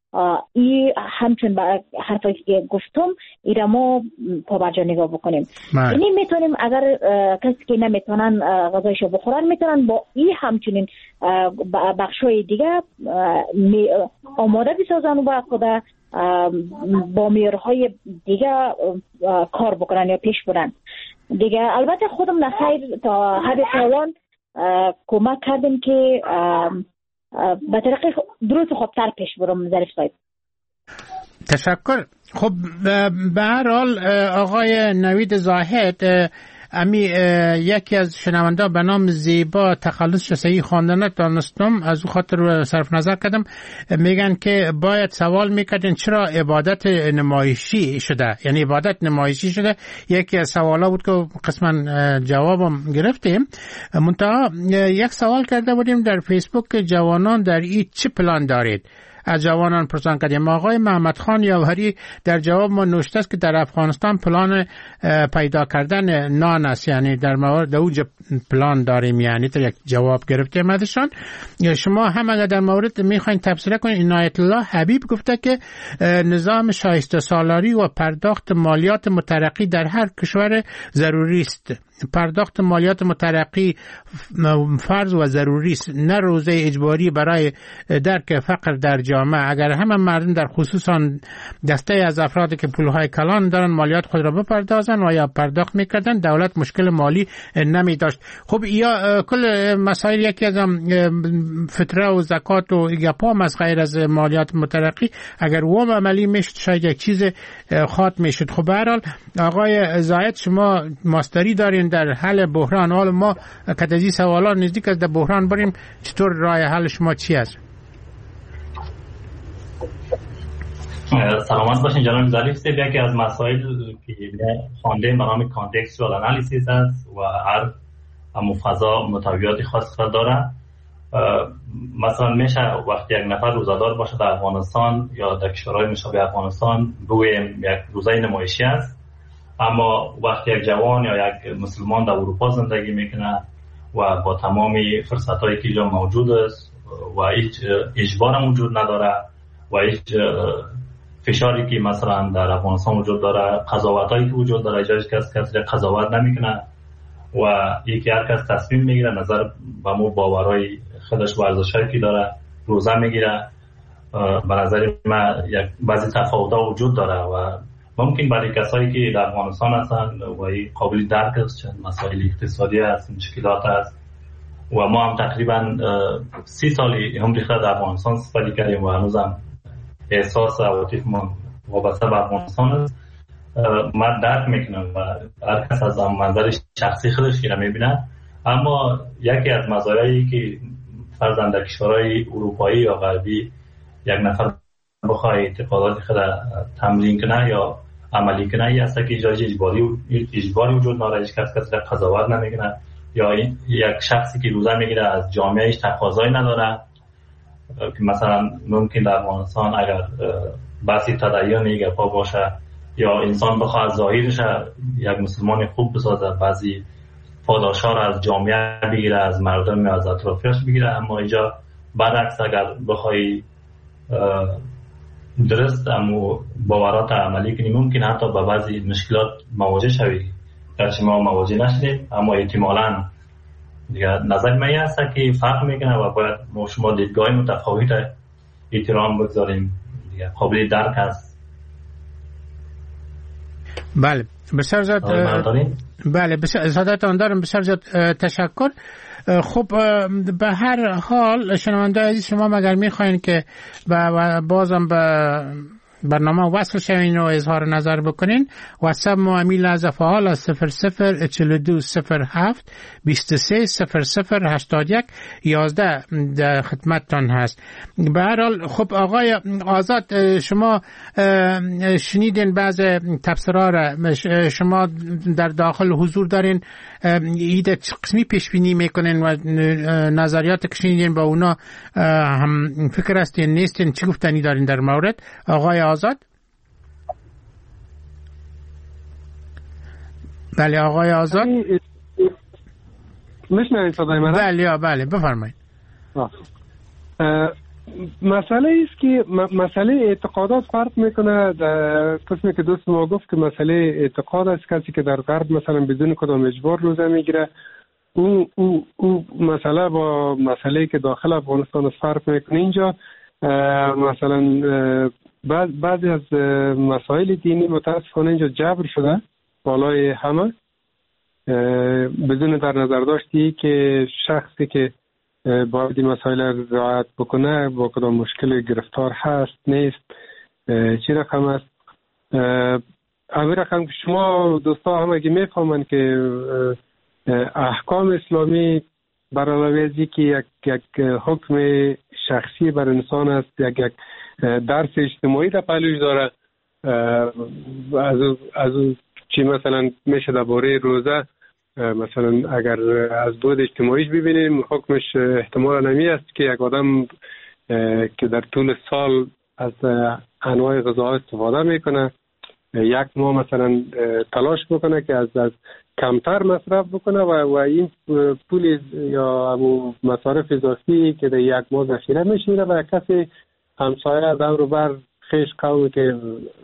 این همچون حرفی که گفتم ایرا ما پابرجا نگاه بکنیم. یعنی میتونیم اگر کسی که نمیتونن غذایشو بخورن میتونن با این همچنین بخشای دیگه آماده بسازن و با خود با میارهای دیگه کار بکنن یا پیش برن دیگه. البته خودم نخیر تا حد توان کمک کردیم که به طریق درست خوبتر پیش برم. ظریف صاحب تشکر. خب به هر حال آقای نوید زاهد، امی یکی از شنونده به نام زیبا تخلص صحیح خواندن دانستم، از او خاطر صرف نظر کردم، میگن که باید سوال میکردن چرا عبادت نمایشی شده، یعنی عبادت نمایشی شده. یکی از سوالا بود که قسما جوابم گرفتیم. منتها یک سوال کرده بودیم در فیسبوک که جوانان در این چه پلان دارید؟ از جوانان پرسان کردیم. آقای محمد خان یاوری در جواب ما نوشته است که در افغانستان پلان پیدا کردن نان است، یعنی در مورد اوج پلان داریم، یعنی در یک جواب گرفتیم ازشان. شما هم اگر در مورد میخواین تبصره کنید، عنایت الله حبیب گفته که نظام شایسته سالاری و پرداخت مالیات مترقی در هر کشور ضروری است. پرداخت مالیات مترقی فرض و ضروری است، نه روزه اجباری برای درک فقر در جامعه. اگر همه مردم در خصوصا دسته از افرادی که پولهای کلان دارن مالیات خود را بپردازن و یا پرداخت میکردن، دولت مشکل مالی نمی داشت. خب یا کل مسائل یکی از فطره و زکات و گپام از غیر از مالیات مترقی اگر وام عملی میشد شاید یک چیز خاط میشد. خب به هر حال آقای زاید شما ماستری دارین در حل بحران. حال ما کدازی سوالات نزدیک از در بحران بریم، چطور راه حل شما چی است؟ سلامت باشین جناب ظریف صاحب. یکی از مسائل که خوانده به نام کانتکستوال انالیسیس است و هر فضا مطابقات خاص خود داره. مثلا میشه وقتی یک نفر روزادار باشه در افغانستان یا در کشورهای مشابه افغانستان بگوییم یک روزه نمایشی است، اما وقتی یک جوان یا یک مسلمان در اروپا زندگی میکنه و با تمام فرصتایی که اینجا موجود است و هیچ اجبار وجود نداره و هیچ فشاری که مثلا در افغانستان وجود داره، قضاوتایی که وجود داره، جایی که کسی کسی قضاوت نمیکنه و یکی هر کس تصمیم میگیره نظر به مو باورهای خودش ورزشایی که داره روزه میگیره. به نظر من یک بعضی تفاوت‌ها وجود داره و ممکن برای کسایی که در افغانستان هستن و قابل درک است، چند مسائل اقتصادی هست، مشکلات هست و ما هم تقریبا سی سالی عمری خود در افغانستان سپری کردیم و هنوزم احساس عواطف ما وابسته به افغانستان است. من درک میکنم و هر کس از منظر شخصی خودش را میبینه، اما یکی از مزایایی که فرضاً در کشورهای اروپایی یا غربی یک نفر بخواه اعتقادات خود تمرین کنه یا عملی کنه ای هست که ایجاد اجباری اجباری وجود نداره، هیچ کس کسی را قضاوت نمیکنه یا یک شخصی که روزه میگیره از جامعهش تقاضایی نداره که مثلا ممکن در افغانستان اگر بحثی تدین یک پا باشه یا انسان بخواد از ظاهرش یک مسلمان خوب بسازه، بعضی پاداشا را از جامعه بگیره، از مردم یا از اطرافیاش بگیره، اما اینجا برعکس اگر بخوای درست اما باورات عملی کنی ممکن حتی با بعضی مشکلات مواجه شوی. گرچه ما مواجه نشدیم اما احتمالاً دیگه نظر من هست که فرق میکنه و باید ما شما دیدگاه متفاوت احترام بگذاریم، دیگه قابل درک است. بله بسیار زیاد بله بسیار زیادتان دارم، بسیار زیاد تشکر. خب به هر حال شنونده عزیز شما مگر میخواین که بازم به برنامه وصل شوین و اظهار نظر بکنین، واتساپ ما امیل از فعال از صفر صفر چهل و دو صفر هفت بیست و سه صفر صفر هشتاد و یک یازده در خدمتتان هست. به هر حال خب آقای آزاد شما شنیدین بعض تبصرا را، شما در داخل حضور دارین، ایده قسمی پیش بینی میکنین و نظریات که شنیدین با اونا هم فکر هستین نیستین، چی گفتنی دارین در مورد آقای آزاد؟ بله آقای آزاد میشنوید صدای من؟ بله بله بفرمایید. مسئله است که مسئله اعتقادات فرق میکنه. در قسمی که دوست ما گفت که مسئله اعتقاد است، کسی که در غرب مثلا بدون کدام اجبار روزه میگیره، او او او مسئله با مسئله که داخل افغانستان فرق میکنه. اینجا مثلا بعض بعضی از مسائل دینی متاسفانه اینجا جبر شده بالای همه، بدون در نظر داشتی که شخصی که باید این مسائل رعایت بکنه با کدام مشکل گرفتار هست نیست، چی رقم است. همین رقم که شما دوستا هم اگه میفهمن که احکام اسلامی بر علاوه از که یک یک حکم شخصی بر انسان است، یک یک درس اجتماعی در پهلوش داره. از از چی مثلا میشه درباره روزه، مثلا اگر از بود اجتماعیش ببینیم، حکمش احتمال نمی است که یک آدم که در طول سال از انواع غذا استفاده میکنه، یک ماه مثلا تلاش بکنه که از از کمتر مصرف بکنه و و این پول یا همون مصارف اضافی که در یک ماه ذخیره میشه و کسی همسایه دور و بر خیش قومی که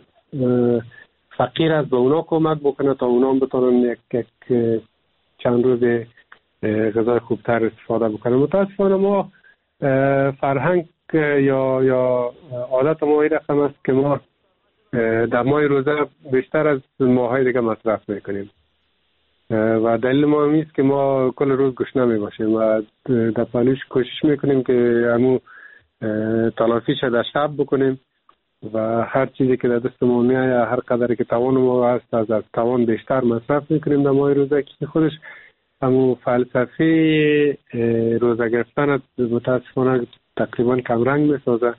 فقیر است به اونا کمک بکنه تا اونا هم بتونن یک, یک چند روز غذای خوبتر استفاده بکنه. متاسفانه ما فرهنگ یا یا عادت ما این رقم است که ما در ماه روزه بیشتر از ماهای دیگه مصرف میکنیم و دلیل ما هم است که ما کل روز گشنه می باشیم و در پهلوش کوشش میکنیم که همون تلافیش در شب بکنیم و هر چیزی که در دست ما میایه، هر قدری که توان ما هست از از توان بیشتر مصرف میکنیم در ماه روزه، که خودش همون فلسفه روزه گرفتن متاسفانه تقریبا کمرنگ میسازه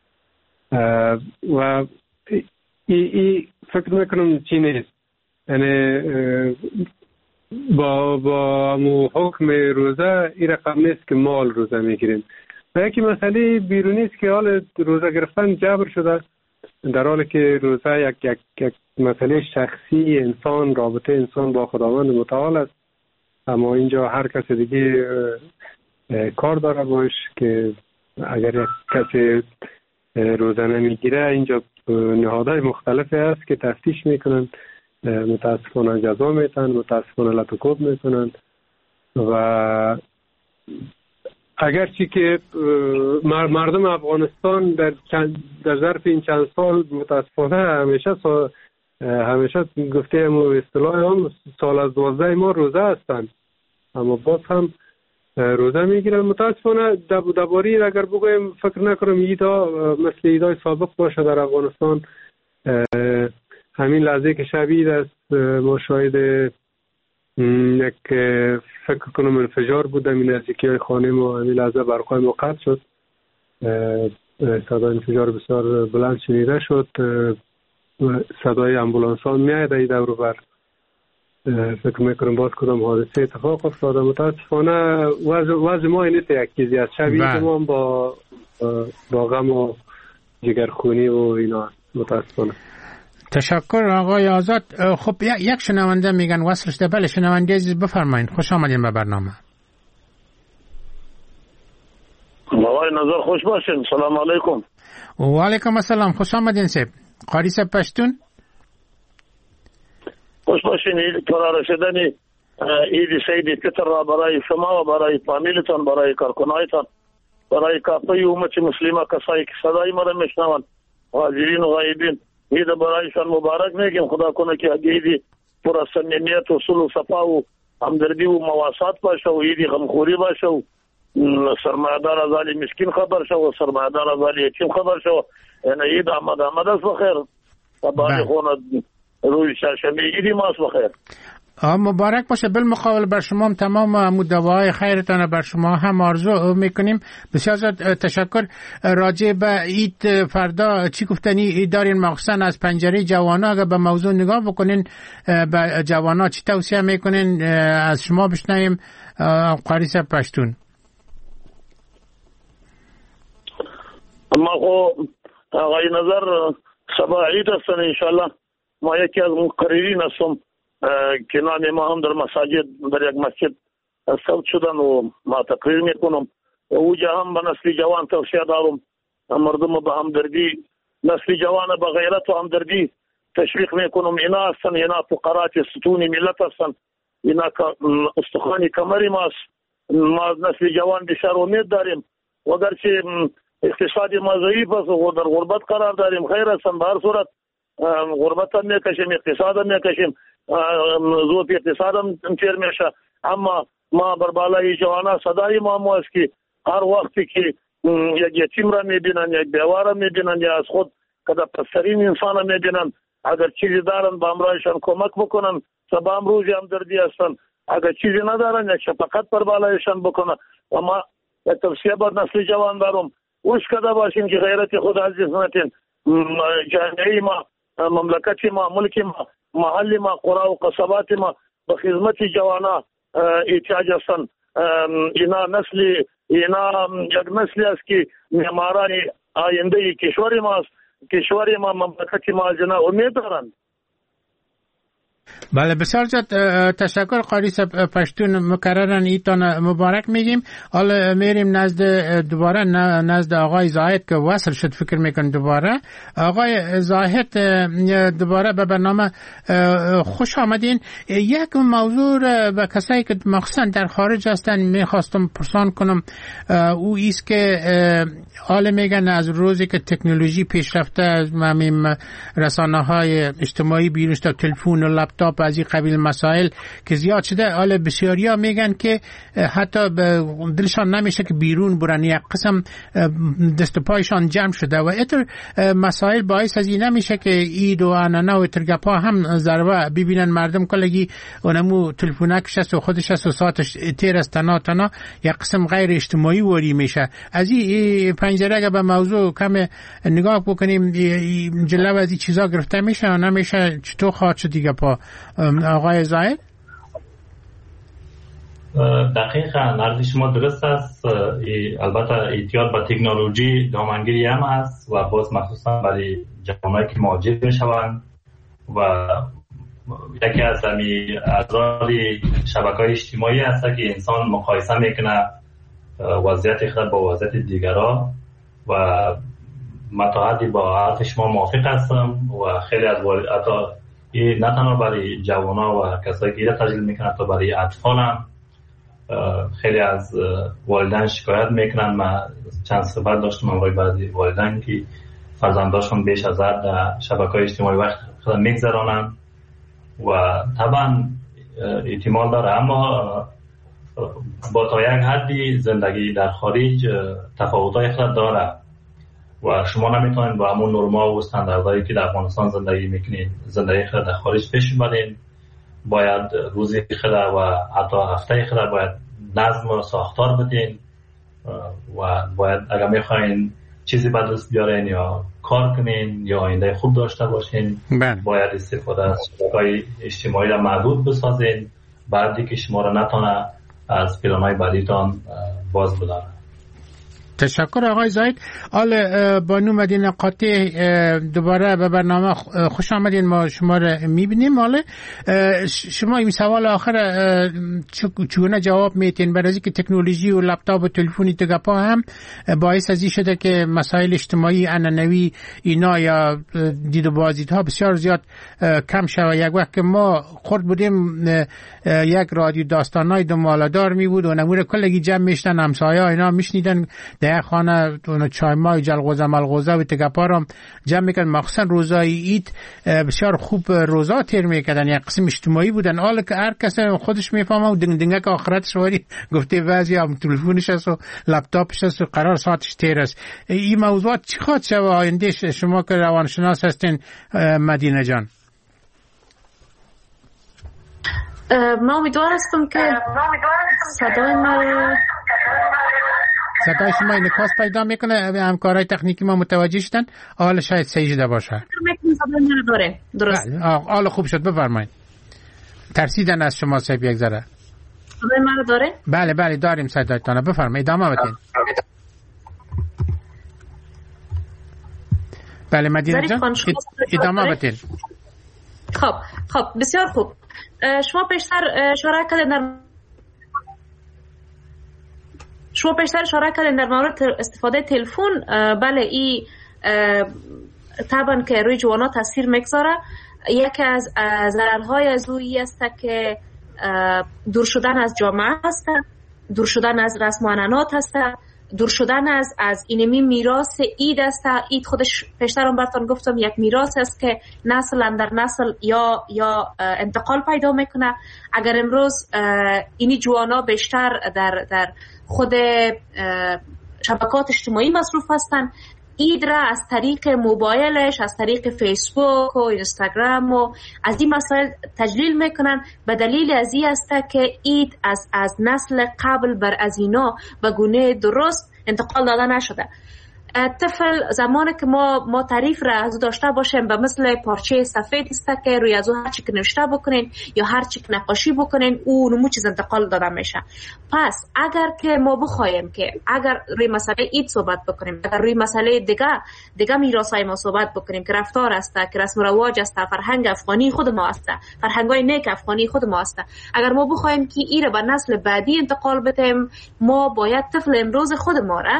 و ای, ای فکر میکنم چی نیست. یعنی با با همون حکم روزه این رقم نیست که مال روزه میگیریم و یکی مسئله بیرونی است که حال روزه گرفتن جبر شده، در حالی که روزه یک یک یک مسئله شخصی انسان، رابطه انسان با خداوند متعال است. اما اینجا هر کس دیگه کار داره باش که اگر کسی روزه نمیگیره، اینجا نهادهای مختلفی هست که تفتیش میکنن، متاسفانه جزا میتن، متاسفانه لطوکوب میکنن و اگرچه که مردم افغانستان در در ظرف این چند سال متاسفانه همیشه همیشه گفته ما اصطلاح هم سال از دوازده ما روزه هستند، اما باز هم روزه میگیرن. متاسفانه درباره اگر بگویم فکر نکنم ایدا مثل ایدای سابق باشه در افغانستان. همین لحظه که شبیه است ما شاهد یک فکر کنم انفجار بود این نزدیکی خانه ما. همین لحظه برقای ما قطع شد، صدای انفجار بسیار بلند شنیده شد، صدای امبولانس ها میاد ای دور و بر. فکر میکنم باز کدام حادثه اتفاق افتاده. متاسفانه وضع ما اینه یک چیزی از شبیه ما با با غم و جگرخونی و اینا متاسفانه. تشکر آقای آزاد. خب یک شنونده میگن وصلش ده. بله شنونده عزیز بفرمایید، خوش آمدین به برنامه. آقای نظر خوش باشین. سلام علیکم. و علیکم السلام، خوش آمدین سیب. قاری سب پشتون خوش باشین. عید قرار شدنی عید سید فطر را برای شما و برای فامیلتان، برای کارکنایتان، برای کافه امت مسلمه کسایی که صدای ما را میشنون، حاضرین و غایبین، عید برایشان مبارک میگیم. خدا کنه که عید پر از صمیمیت و صلح و صفا و همدردی و مواسات باشه و عید غمخوری باشه و سرمایه‌دار از حال مسکین خبر شو و سرمایه‌دار از حال یتیم خبر شو. یعنی عید آمد آمد است بخیر و بعد خونه روی شرشنبه عیدی ماست بخیر. مبارک باشه. بالمقابل بر شما تمام دعاهای خیرتان بر شما هم آرزو میکنیم. بسیار تشکر. راجع به عید فردا چی گفتنی دارین، مخصوصا از پنجره جوانا اگر به موضوع نگاه بکنین به جوانا چی توصیه میکنین؟ از شما بشنویم قاری صاحب پشتون. اما خو آقای نظر سبا عید هستن انشالله. ما یکی از مقررین هستم که نام ما هم در مساجد در یک مسجد ثبت شدن و ما تقریر میکنم و اوجا هم به نسل جوان توصیه دارم مردم به همدردی، نسل جوان به غیرت و همدردی تشویق میکنم. اینا هستن، اینا فقرات ستون ملت هستن، اینا استخوان کمری ماست. ما نسل جوان بسیار امید داریم، وگرچه اقتصاد ما ضعیف است و در غربت قرار داریم. خیر هستن، به هر صورت غربت هم میکشیم، اقتصاد هم میکشیم، زود اقتصاد هم تیر میشه. اما ما بر بالای جوانا صدای ما است که هر وقتی که یک یتیم را میبینن، یک بیوار را میبینن، یا از خود که در پسترین انسان را میبینن، اگر چیزی دارن به امرایشان کمک بکنن. سبا امروزی هم دردی هستن، اگر چیزی ندارن یک شفقت بر بالایشان بکنن. و ما یک توصیه بر نسل جوان دارم، اوش کده باشین که غیرت خود عزیز نتین. جامعه ما، مملکت ما، ملک ما، محل ما، قرى و قصبات ما به خدمت جوانا احتیاج هستن. اینا نسل اینا یک نسلی است که معماران آینده کشور ماست. کشور ما، مملکت ما از اینا امید دارند. بله بسیار زیاد تشکر قاری صاحب. پشتون مکررن ایتان مبارک میگیم. حالا میریم نزد دوباره نزد آقای زاهد که وصل شد فکر میکن دوباره. آقای زاهد دوباره به برنامه خوش آمدین. یک موضوع به کسایی که مخصوصا در خارج هستن میخواستم پرسان کنم، او ایست که حالا میگن از روزی که تکنولوژی پیشرفته، از رسانه های اجتماعی بیرون تا تلفن و لپتاپ از این قبیل مسائل که زیاد شده، حالا بسیاریا میگن که حتی دلشان نمیشه که بیرون برن، یک قسم دست و پایشان جمع شده و اتر مسائل باعث از این نمیشه که اید و انانه و ترگپا هم ضربه ببینن مردم کلگی اونمو تلفونکش است و خودش است و ساعتش تیر است تنا تنا، یک قسم غیر اجتماعی وری میشه. از این پنجره اگه به موضوع کم نگاه بکنیم جلو از این چیزا گرفته میشه و نمیشه، چطور خواهد شد دیگه پا آقای زاهد؟ دقیقاً عرض شما درست است. البته احتیاط به تکنولوژی دامنگیری هم است و باز مخصوصا برای جوانایی که مهاجر میشوند و یکی از همی اضرار شبکه‌های اجتماعی است که انسان مقایسه میکنه وضعیت خود با وضعیت دیگران و متعهدی با حرف شما موافق هستم و خیلی از حتی نه تنها برای جوانا و کسایی که ایره تجلیل میکنن تا برای اطفال هم خیلی از والدین شکایت میکنن. من چند صحبت داشتم امروز بعضی والدین که فرزنداشون بیش از حد در شبکه‌های اجتماعی وقت خود میگذرانن و طبعا احتمال داره، اما با تا یک حدی زندگی در خارج تفاوت‌های خود داره و شما نمیتونید با همون نرما و استانداردهایی که در افغانستان زندگی میکنید زندگی خود در خارج پیش ببرید. باید روزی خود و حتی هفته خود باید نظم و ساختار بدین و باید اگر میخواین چیزی به دست بیارین یا کار کنین یا آینده خوب داشته باشین بله. باید استفاده از شبکه‌های اجتماعی را محدود بسازین، بعدی که شما را نتونه از پلان‌های بعدیتان باز بداره. تشکر آقای زاید. حالا بانو مدینه قاطع دوباره به برنامه خوش آمدین، ما شما رو میبینیم. حالا شما این سوال آخر چگونه جواب میتین؟ برای اینکه تکنولوژی و لپتاپ و تلفنی تگپا هم باعث ازی شده که مسائل اجتماعی عنعنوی اینا یا دید و بازدیدها بسیار زیاد کم شود. یک وقت که ما خورد بودیم یک رادیو داستانای دو مالدار می بود و نمور کلگی جمع میشتن، همسایه ها اینا میشنیدن، در خانه چای مای جلغوزه ملغوزه و تگپا را جمع میکردن. مخصوصا روزای عید بسیار خوب روزا تیر میکردن، یک قسم اجتماعی بودن. حالا که هر کس خودش میفهمه و دنگ دنگک آخرتش واری گفته بعضی هم تلفنش است و لپتاپش است و قرار ساعتش تیر است. این موضوعات چی خواهد شد آینده؟ شما که روانشناس هستین مدینه جان. ما امیدوار هستم که صدای ما صدای شما انعکاس پیدا میکنه، همکارای تکنیکی ما متوجه شدن، حالا شاید سیجده باشه. صدای ما داره درست. حالا خوب شد، بفرمایید. ترسیدن از شما صاحب یک ذره. صدای ما داره؟ بله بله داریم صدایتان، بفرمایید ادامه بدین. بله مدینه جان ادامه بدین. خب خب بسیار خوب. شما پیشتر اشاره کردید در شما پیشتر اشاره کردین در مورد استفاده تلفن. بله این طبعا که روی جوانا تاثیر میگذاره. یکی از ضررهای از اویی است که دور شدن از جامعه است، دور شدن از رسم و عنعنات است، دور شدن از از اینمی میراث اید است. اید خودش پیشترم براتون گفتم یک میراث است که نسل اندر نسل یا یا انتقال پیدا میکنه. اگر امروز اینی جوانا بیشتر در در خود شبکات اجتماعی مصروف هستند، اید را از طریق موبایلش، از طریق فیسبوک و اینستاگرام و از این مسائل تجلیل میکنن. به دلیل از این است که اید از از نسل قبل بر از اینا به گونه درست انتقال داده نشده. طفل زمانی که ما ما تعریف را از داشته باشیم به مثل پارچه سفید است که روی از هر چی که نوشته بکنین یا هر چی که نقاشی بکنین او نمو چیز انتقال داده میشه. پس اگر که ما بخوایم که اگر روی مسئله اید صحبت بکنیم، اگر روی مسئله دیگه دیگه میراثای ما صحبت بکنیم که رفتار است، که رسم و رواج است، فرهنگ افغانی خود ما است، فرهنگای نیک افغانی خود ما است، اگر ما بخوایم که این را به نسل بعدی انتقال بدیم، ما باید طفل امروز خود ما را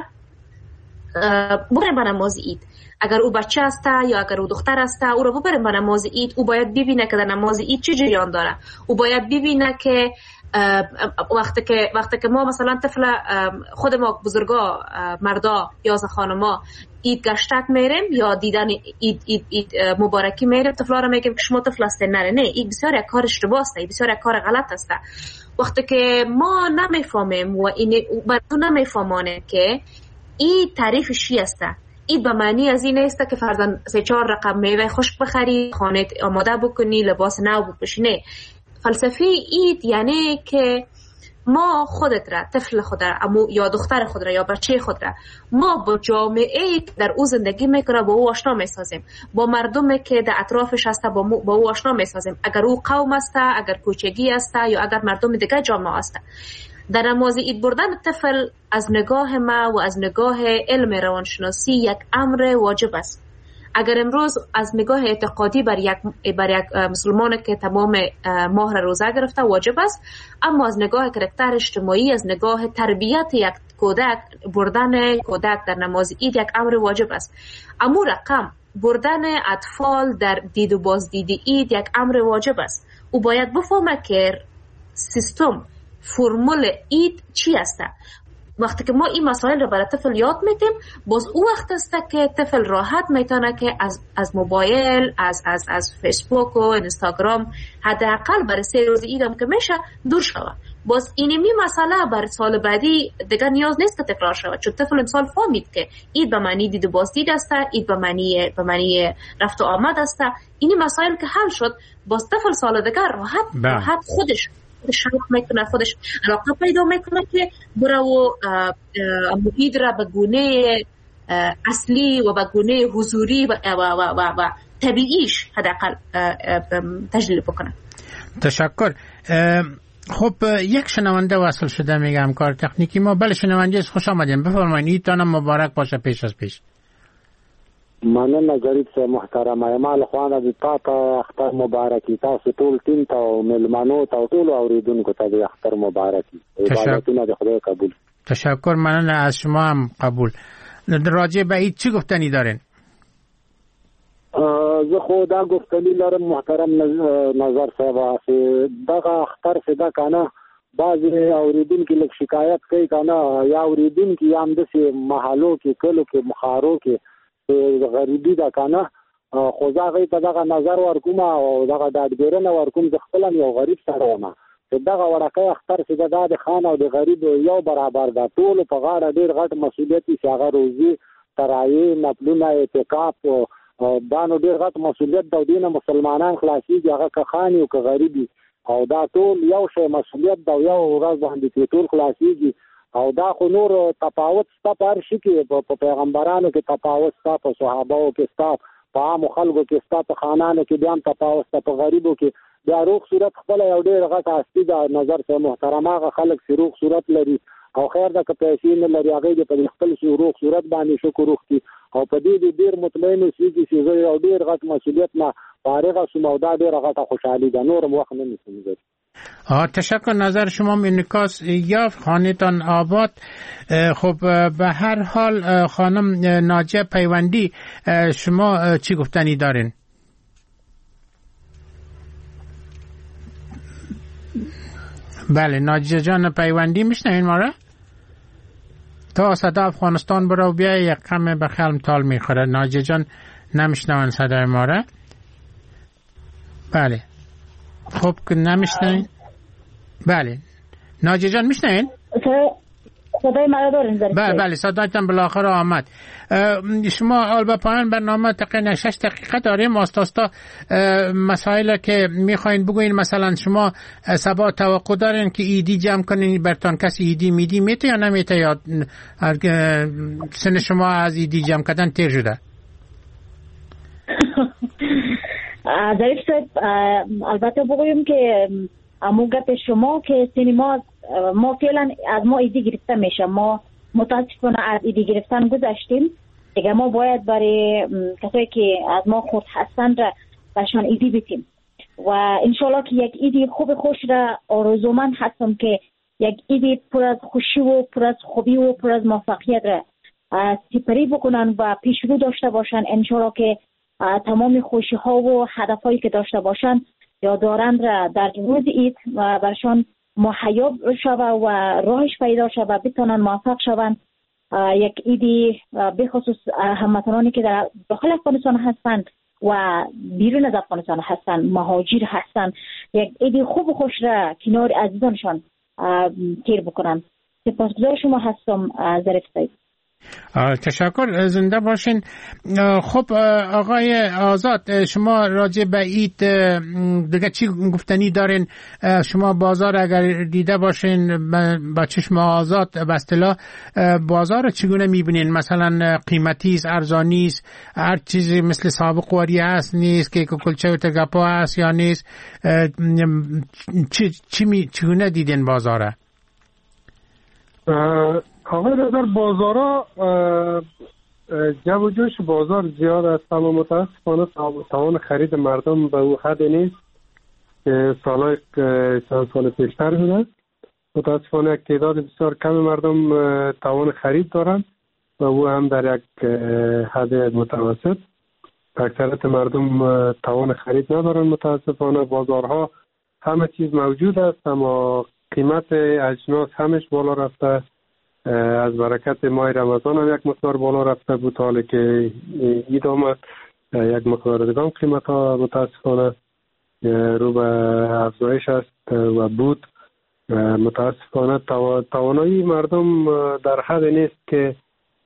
ببریم به نماز اید. اگر او بچه است یا اگر او دختر است، او را ببریم به نماز اید. او باید ببینه که در نماز اید چه جریان داره. او باید ببینه که وقتی که وقتی که ما مثلا طفل خود ما بزرگا مردا یا خانما اید گشتک میریم یا دیدن اید, اید, اید مبارکی میریم، طفلا را میگیم که شما طفل هستین. نه نه این بسیار یک کار اشتباه است، این بسیار یک کار غلط است. وقتی که ما نمیفهمیم و این مردم نمیفهمانه که این تعریف چی است، این به معنی از این است که فرضاً سه چهار رقم میوه خشک بخری، خانه آماده بکنی، لباس نو بپوشی. نه، فلسفه اید یعنی که ما خودت را، طفل خود را یا دختر خود را یا بچه خود را ما با جامعه در او زندگی میکنه با او آشنا میسازیم، با مردمی که در اطرافش هست با, با او آشنا میسازیم. اگر او قوم است، اگر کوچگی است یا اگر مردم دیگه جامعه است. در نماز اید بردن طفل از نگاه ما و از نگاه علم روانشناسی یک امر واجب است. اگر امروز از نگاه اعتقادی بر یک بر یک مسلمان که تمام ماه را روزه گرفته واجب است، اما از نگاه کاراکتر اجتماعی، از نگاه تربیت یک کودک، بردن کودک در نماز اید یک امر واجب است. اما رقم بردن اطفال در دید و بازدید اید یک امر واجب است. او باید بفهمه که سیستم فرمول اید چی است. وقتی که ما این مسائل رو برای طفل یاد میدیم، باز او وقت است که طفل راحت میتونه که از از موبایل، از از از فیسبوک و اینستاگرام حداقل برای سه روز ایدم که میشه دور شود. باز اینمی مسئله بر سال بعدی دیگه نیاز نیست که تکرار شود، چون طفل امسال فهمید که اید به معنی دید و بازدید است، اید به معنی به معنی رفت و آمد است. اینی مسائل که حل شد، باز طفل سال دیگه راحت راحت خودش شرط میکنه، خودش علاقه پیدا میکنه که برای و محیط را به گونه اصلی و به گونه حضوری و, و, و, و, و طبیعیش حداقل تجلیل بکنه. تشکر. خب یک شنونده وصل شده، میگم کار تکنیکی ما. بله شنونده، خوش آمدین، بفرمایید. ایتان مبارک باشه پیش از پیش. مننه جریب سے محترم ایمال خوانه د تا ته اختر مبارکي، تاسو ټول ټیم ته او ملمنو ته او ټول اوریدونکو ته د اختر مبارکي. عبادتونه د خدای قبول. تشکر، مننه از شما هم قبول. راجع به عید چی گفتنی دارین؟ زه خو دا گفتنی لرم محترم نظر صاحب، دغه اختر څه ده کنه، بعضې اوریدونکي لږ شکایت کوي کنه، یا اوریدونکي یا همداسې محلو کې کلو کې مخارو کې غریبی ده کنه، خو زه هغوی ته دغه نظر ورکوم او دغه ډاډګیرنه ورکوم. زه خپله یو غریب سړی یم چې دغه وړکی اختر چې ده دا د خان او د غریب یو برابر ده. ټولو په غاړه ډېر غټ مسؤلیت وي چې هغه روزي، ترایې، نفلونه، اعتکاف، دا نو ډېر غټ مسؤلیت ده او دې نه مسلمانان خلاصېږي، هغه که خان وي او که غریب وي، او دا ټول یو شی مسؤلیت ده او یو ورځ باندې چې ټول خلاصېږي. او دا خو نور تفاوت ستا په هر شي کې، په پیغمبرانو کې تفاوت ستا، په صحابهو کې ستا، په عامو خلکو کې ستا، په خانانو کې بیا هم تفاوت ستا، په غریبو کې بیا روغ صورت خپله یو ډېر غټ هستي ده. نظر صاحب محترم، هغه خلک چې روغ صورت لري او خیر ده که پیسې نه لري، هغوی دې په خپل روغ صورت باندې شکر وکړي او په دې دې ډېر مطمئن اوسېږي چې زه یو ډېر غټ مسؤلیت نه فارغه شوم او دا ډېره غټه خوشحالي ده. نور هم وخت نه نیسم. تشکر. نظر شما انعکاس یافت، خانه‌تان آباد. خب به هر حال خانم ناجیه پیوندی، شما چی گفتنی دارین؟ بله ناجیه جان پیوندی میشنوین ما را؟ تا صدا افغانستان برو بیا، یک کم به خلم تال میخوره. ناجیه جان نمیشنون صدای ما را؟ بله خب که نمیشنوین. بله ناجیه جان میشنوین؟ صدای مرا دارین؟ بله بله صدایتان بالاخره آمد. شما حال به پایان برنامه تقریبا شش دقیقه داریم. آستاستا مسائل که میخواین بگوین، مثلا شما سبا توقع دارین که ایدی جمع کنین، برتان کسی ایدی میدی میته یا نمیته، یا سن شما از ایدی جمع کردن تیر شده؟ ظریف صاحب البته بگویم که امو گپ شما که سینما ما فعلا از ما ایدی گرفته میشه، ما متاسفانه از ایدی گرفتن گذشتیم دیگه. ما باید برای کسایی که از ما خود هستند را برشان ایدی بیتیم و انشالله که یک ایدی خوب خوش را آرزومند هستم که یک ایدی پر از خوشی و پر از خوبی و پر از موفقیت را سپری بکنن و پیش رو داشته باشن. انشالله که تمام خوشی ها و هدف هایی که داشته باشن یا دارند را در روز اید و برشان مهیا شوه و راهش پیدا شوه، بتونن موفق شوند. یک ایدی به خصوص هموطنانی که در داخل افغانستان هستند و بیرون از افغانستان هستند، مهاجر هستند، یک ایدی خوب و خوش را کنار عزیزانشان تیر بکنن. سپاسگزار شما هستم ظریف صاحب. تشکر، زنده باشین. خب آقای آزاد، شما راجع به عید دیگه چی گفتنی دارین؟ شما بازار اگر دیده باشین با چشم آزاد به اصطلاح بازار چگونه میبینین؟ مثلا قیمتی است، ارزانی است، هر چیزی مثل سابق واری هست نیست، که کلچه و تگپا هست یا نیست؟ چی چی می چگونه دیدین بازاره؟ آقای نظر بازارا جو و جوش بازار زیاد است، اما متاسفانه توان خرید مردم به او حد نیست که سالهای چند سال پیشتر بوده. متاسفانه یک تعداد بسیار کم مردم توان خرید دارند و او هم در یک حد متوسط. اکثریت مردم توان خرید ندارند. متاسفانه بازارها همه چیز موجود است، اما قیمت اجناس همش بالا رفته. از برکت ماه رمضان هم یک مقدار بالا رفته بود، حالی که عید آمد یک مقدار دیگه قیمت ها متاسفانه رو به افزایش است و بود. متاسفانه توانایی مردم در حد نیست که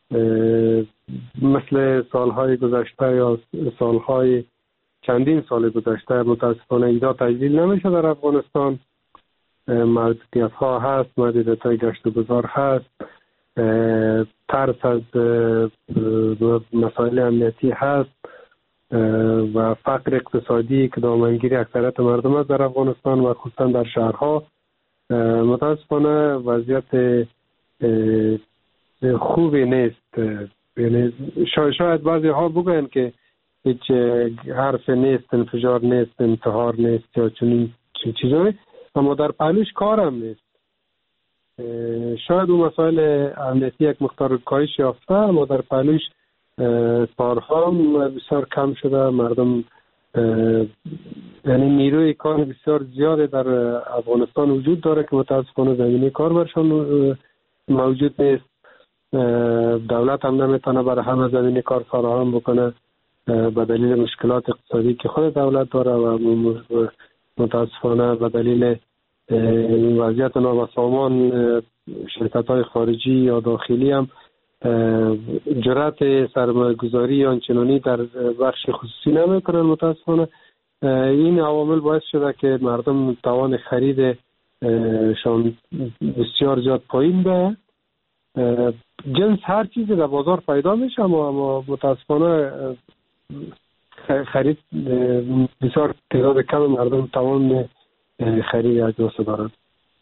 مثل سالهای گذشته یا سالهای چندین سال گذشته. متاسفانه ایدا تجلیل نمیشه در افغانستان. محدودیت ها هست، محدودیت های گشت و گذار هست، ترس از مسائل امنیتی هست و فقر اقتصادی که دامنگیری اکثریت مردم است در افغانستان و خصوصا در شهرها. متاسفانه وضعیت خوبی نیست. شاید بعضی ها بگوین که هیچ حرف نیست، انفجار نیست، انتحار نیست یا چنین چیزایی، اما در پهلوش کار هم نیست. شاید اون مسائل امنیتی یک مقدار کاهش یافته، اما در پهلوش کارها هم بسیار کم شده. مردم یعنی نیروی کار بسیار زیاده در افغانستان وجود داره که متاسفانه زمینه کار برشان موجود نیست. دولت هم نمیتونه برای همه زمینه کار فراهم بکنه به دلیل مشکلات اقتصادی که خود دولت داره و متاسفانه به دلیل وضعیت نابسامان شرکت های خارجی یا داخلی هم جرأت سرمایه گذاری آنچنانی در بخش خصوصی نمیکنن. متاسفانه این عوامل باعث شده که مردم توان خرید شان بسیار زیاد پایین به جنس هر چیزی در بازار پیدا میشه، اما متاسفانه خرید بسیار تعداد کم مردم توان خرید اجناس دارند.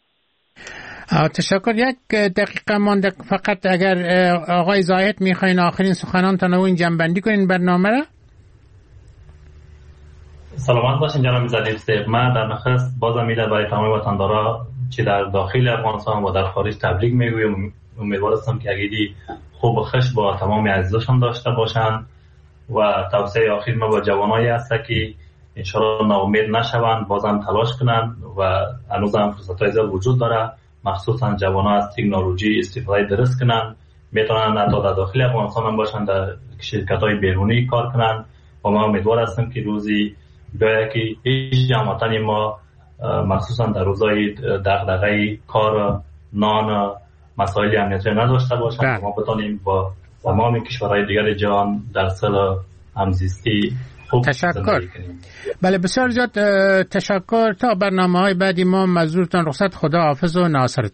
تشکر. یک دقیقه مانده فقط، اگر آقای زاهد میخواین آخرین سخنان تا نو این جنبندی کنین برنامه را. سلامت باشین جناب زدیف. من در نخست بازم میله برای تمام وطندارا چه در داخل افغانستان و در خارج تبلیغ میگویم. امیدوار هستم که اگیدی خوب و خوش با تمام عزیزاشان داشته باشند و توصیه آخر ما با جوانایی است که انشاءالله ناامید نشوند، بازم تلاش کنند و هنوز هم فرصت‌های زیاد وجود داره. مخصوصا جوانان از تکنولوژی استفاده درست کنند، میتونن حتی در داخل افغانستان هم باشند، در شرکت‌های بیرونی کار کنند و ما امیدوار هستیم که روزی بیاید که هیچ جامعه ما مخصوصا در روزهای دغدغه کار، نان، مسائل امنیتی نداشته باشند. ما بتونیم با تمام کشورهای دیگر جهان در صلح همزیستی خوب تشکر. بله بسیار زیاد تشکر. تا برنامه‌های بعدی ما مزورتان رخصت. خدا حافظ و ناصرتان.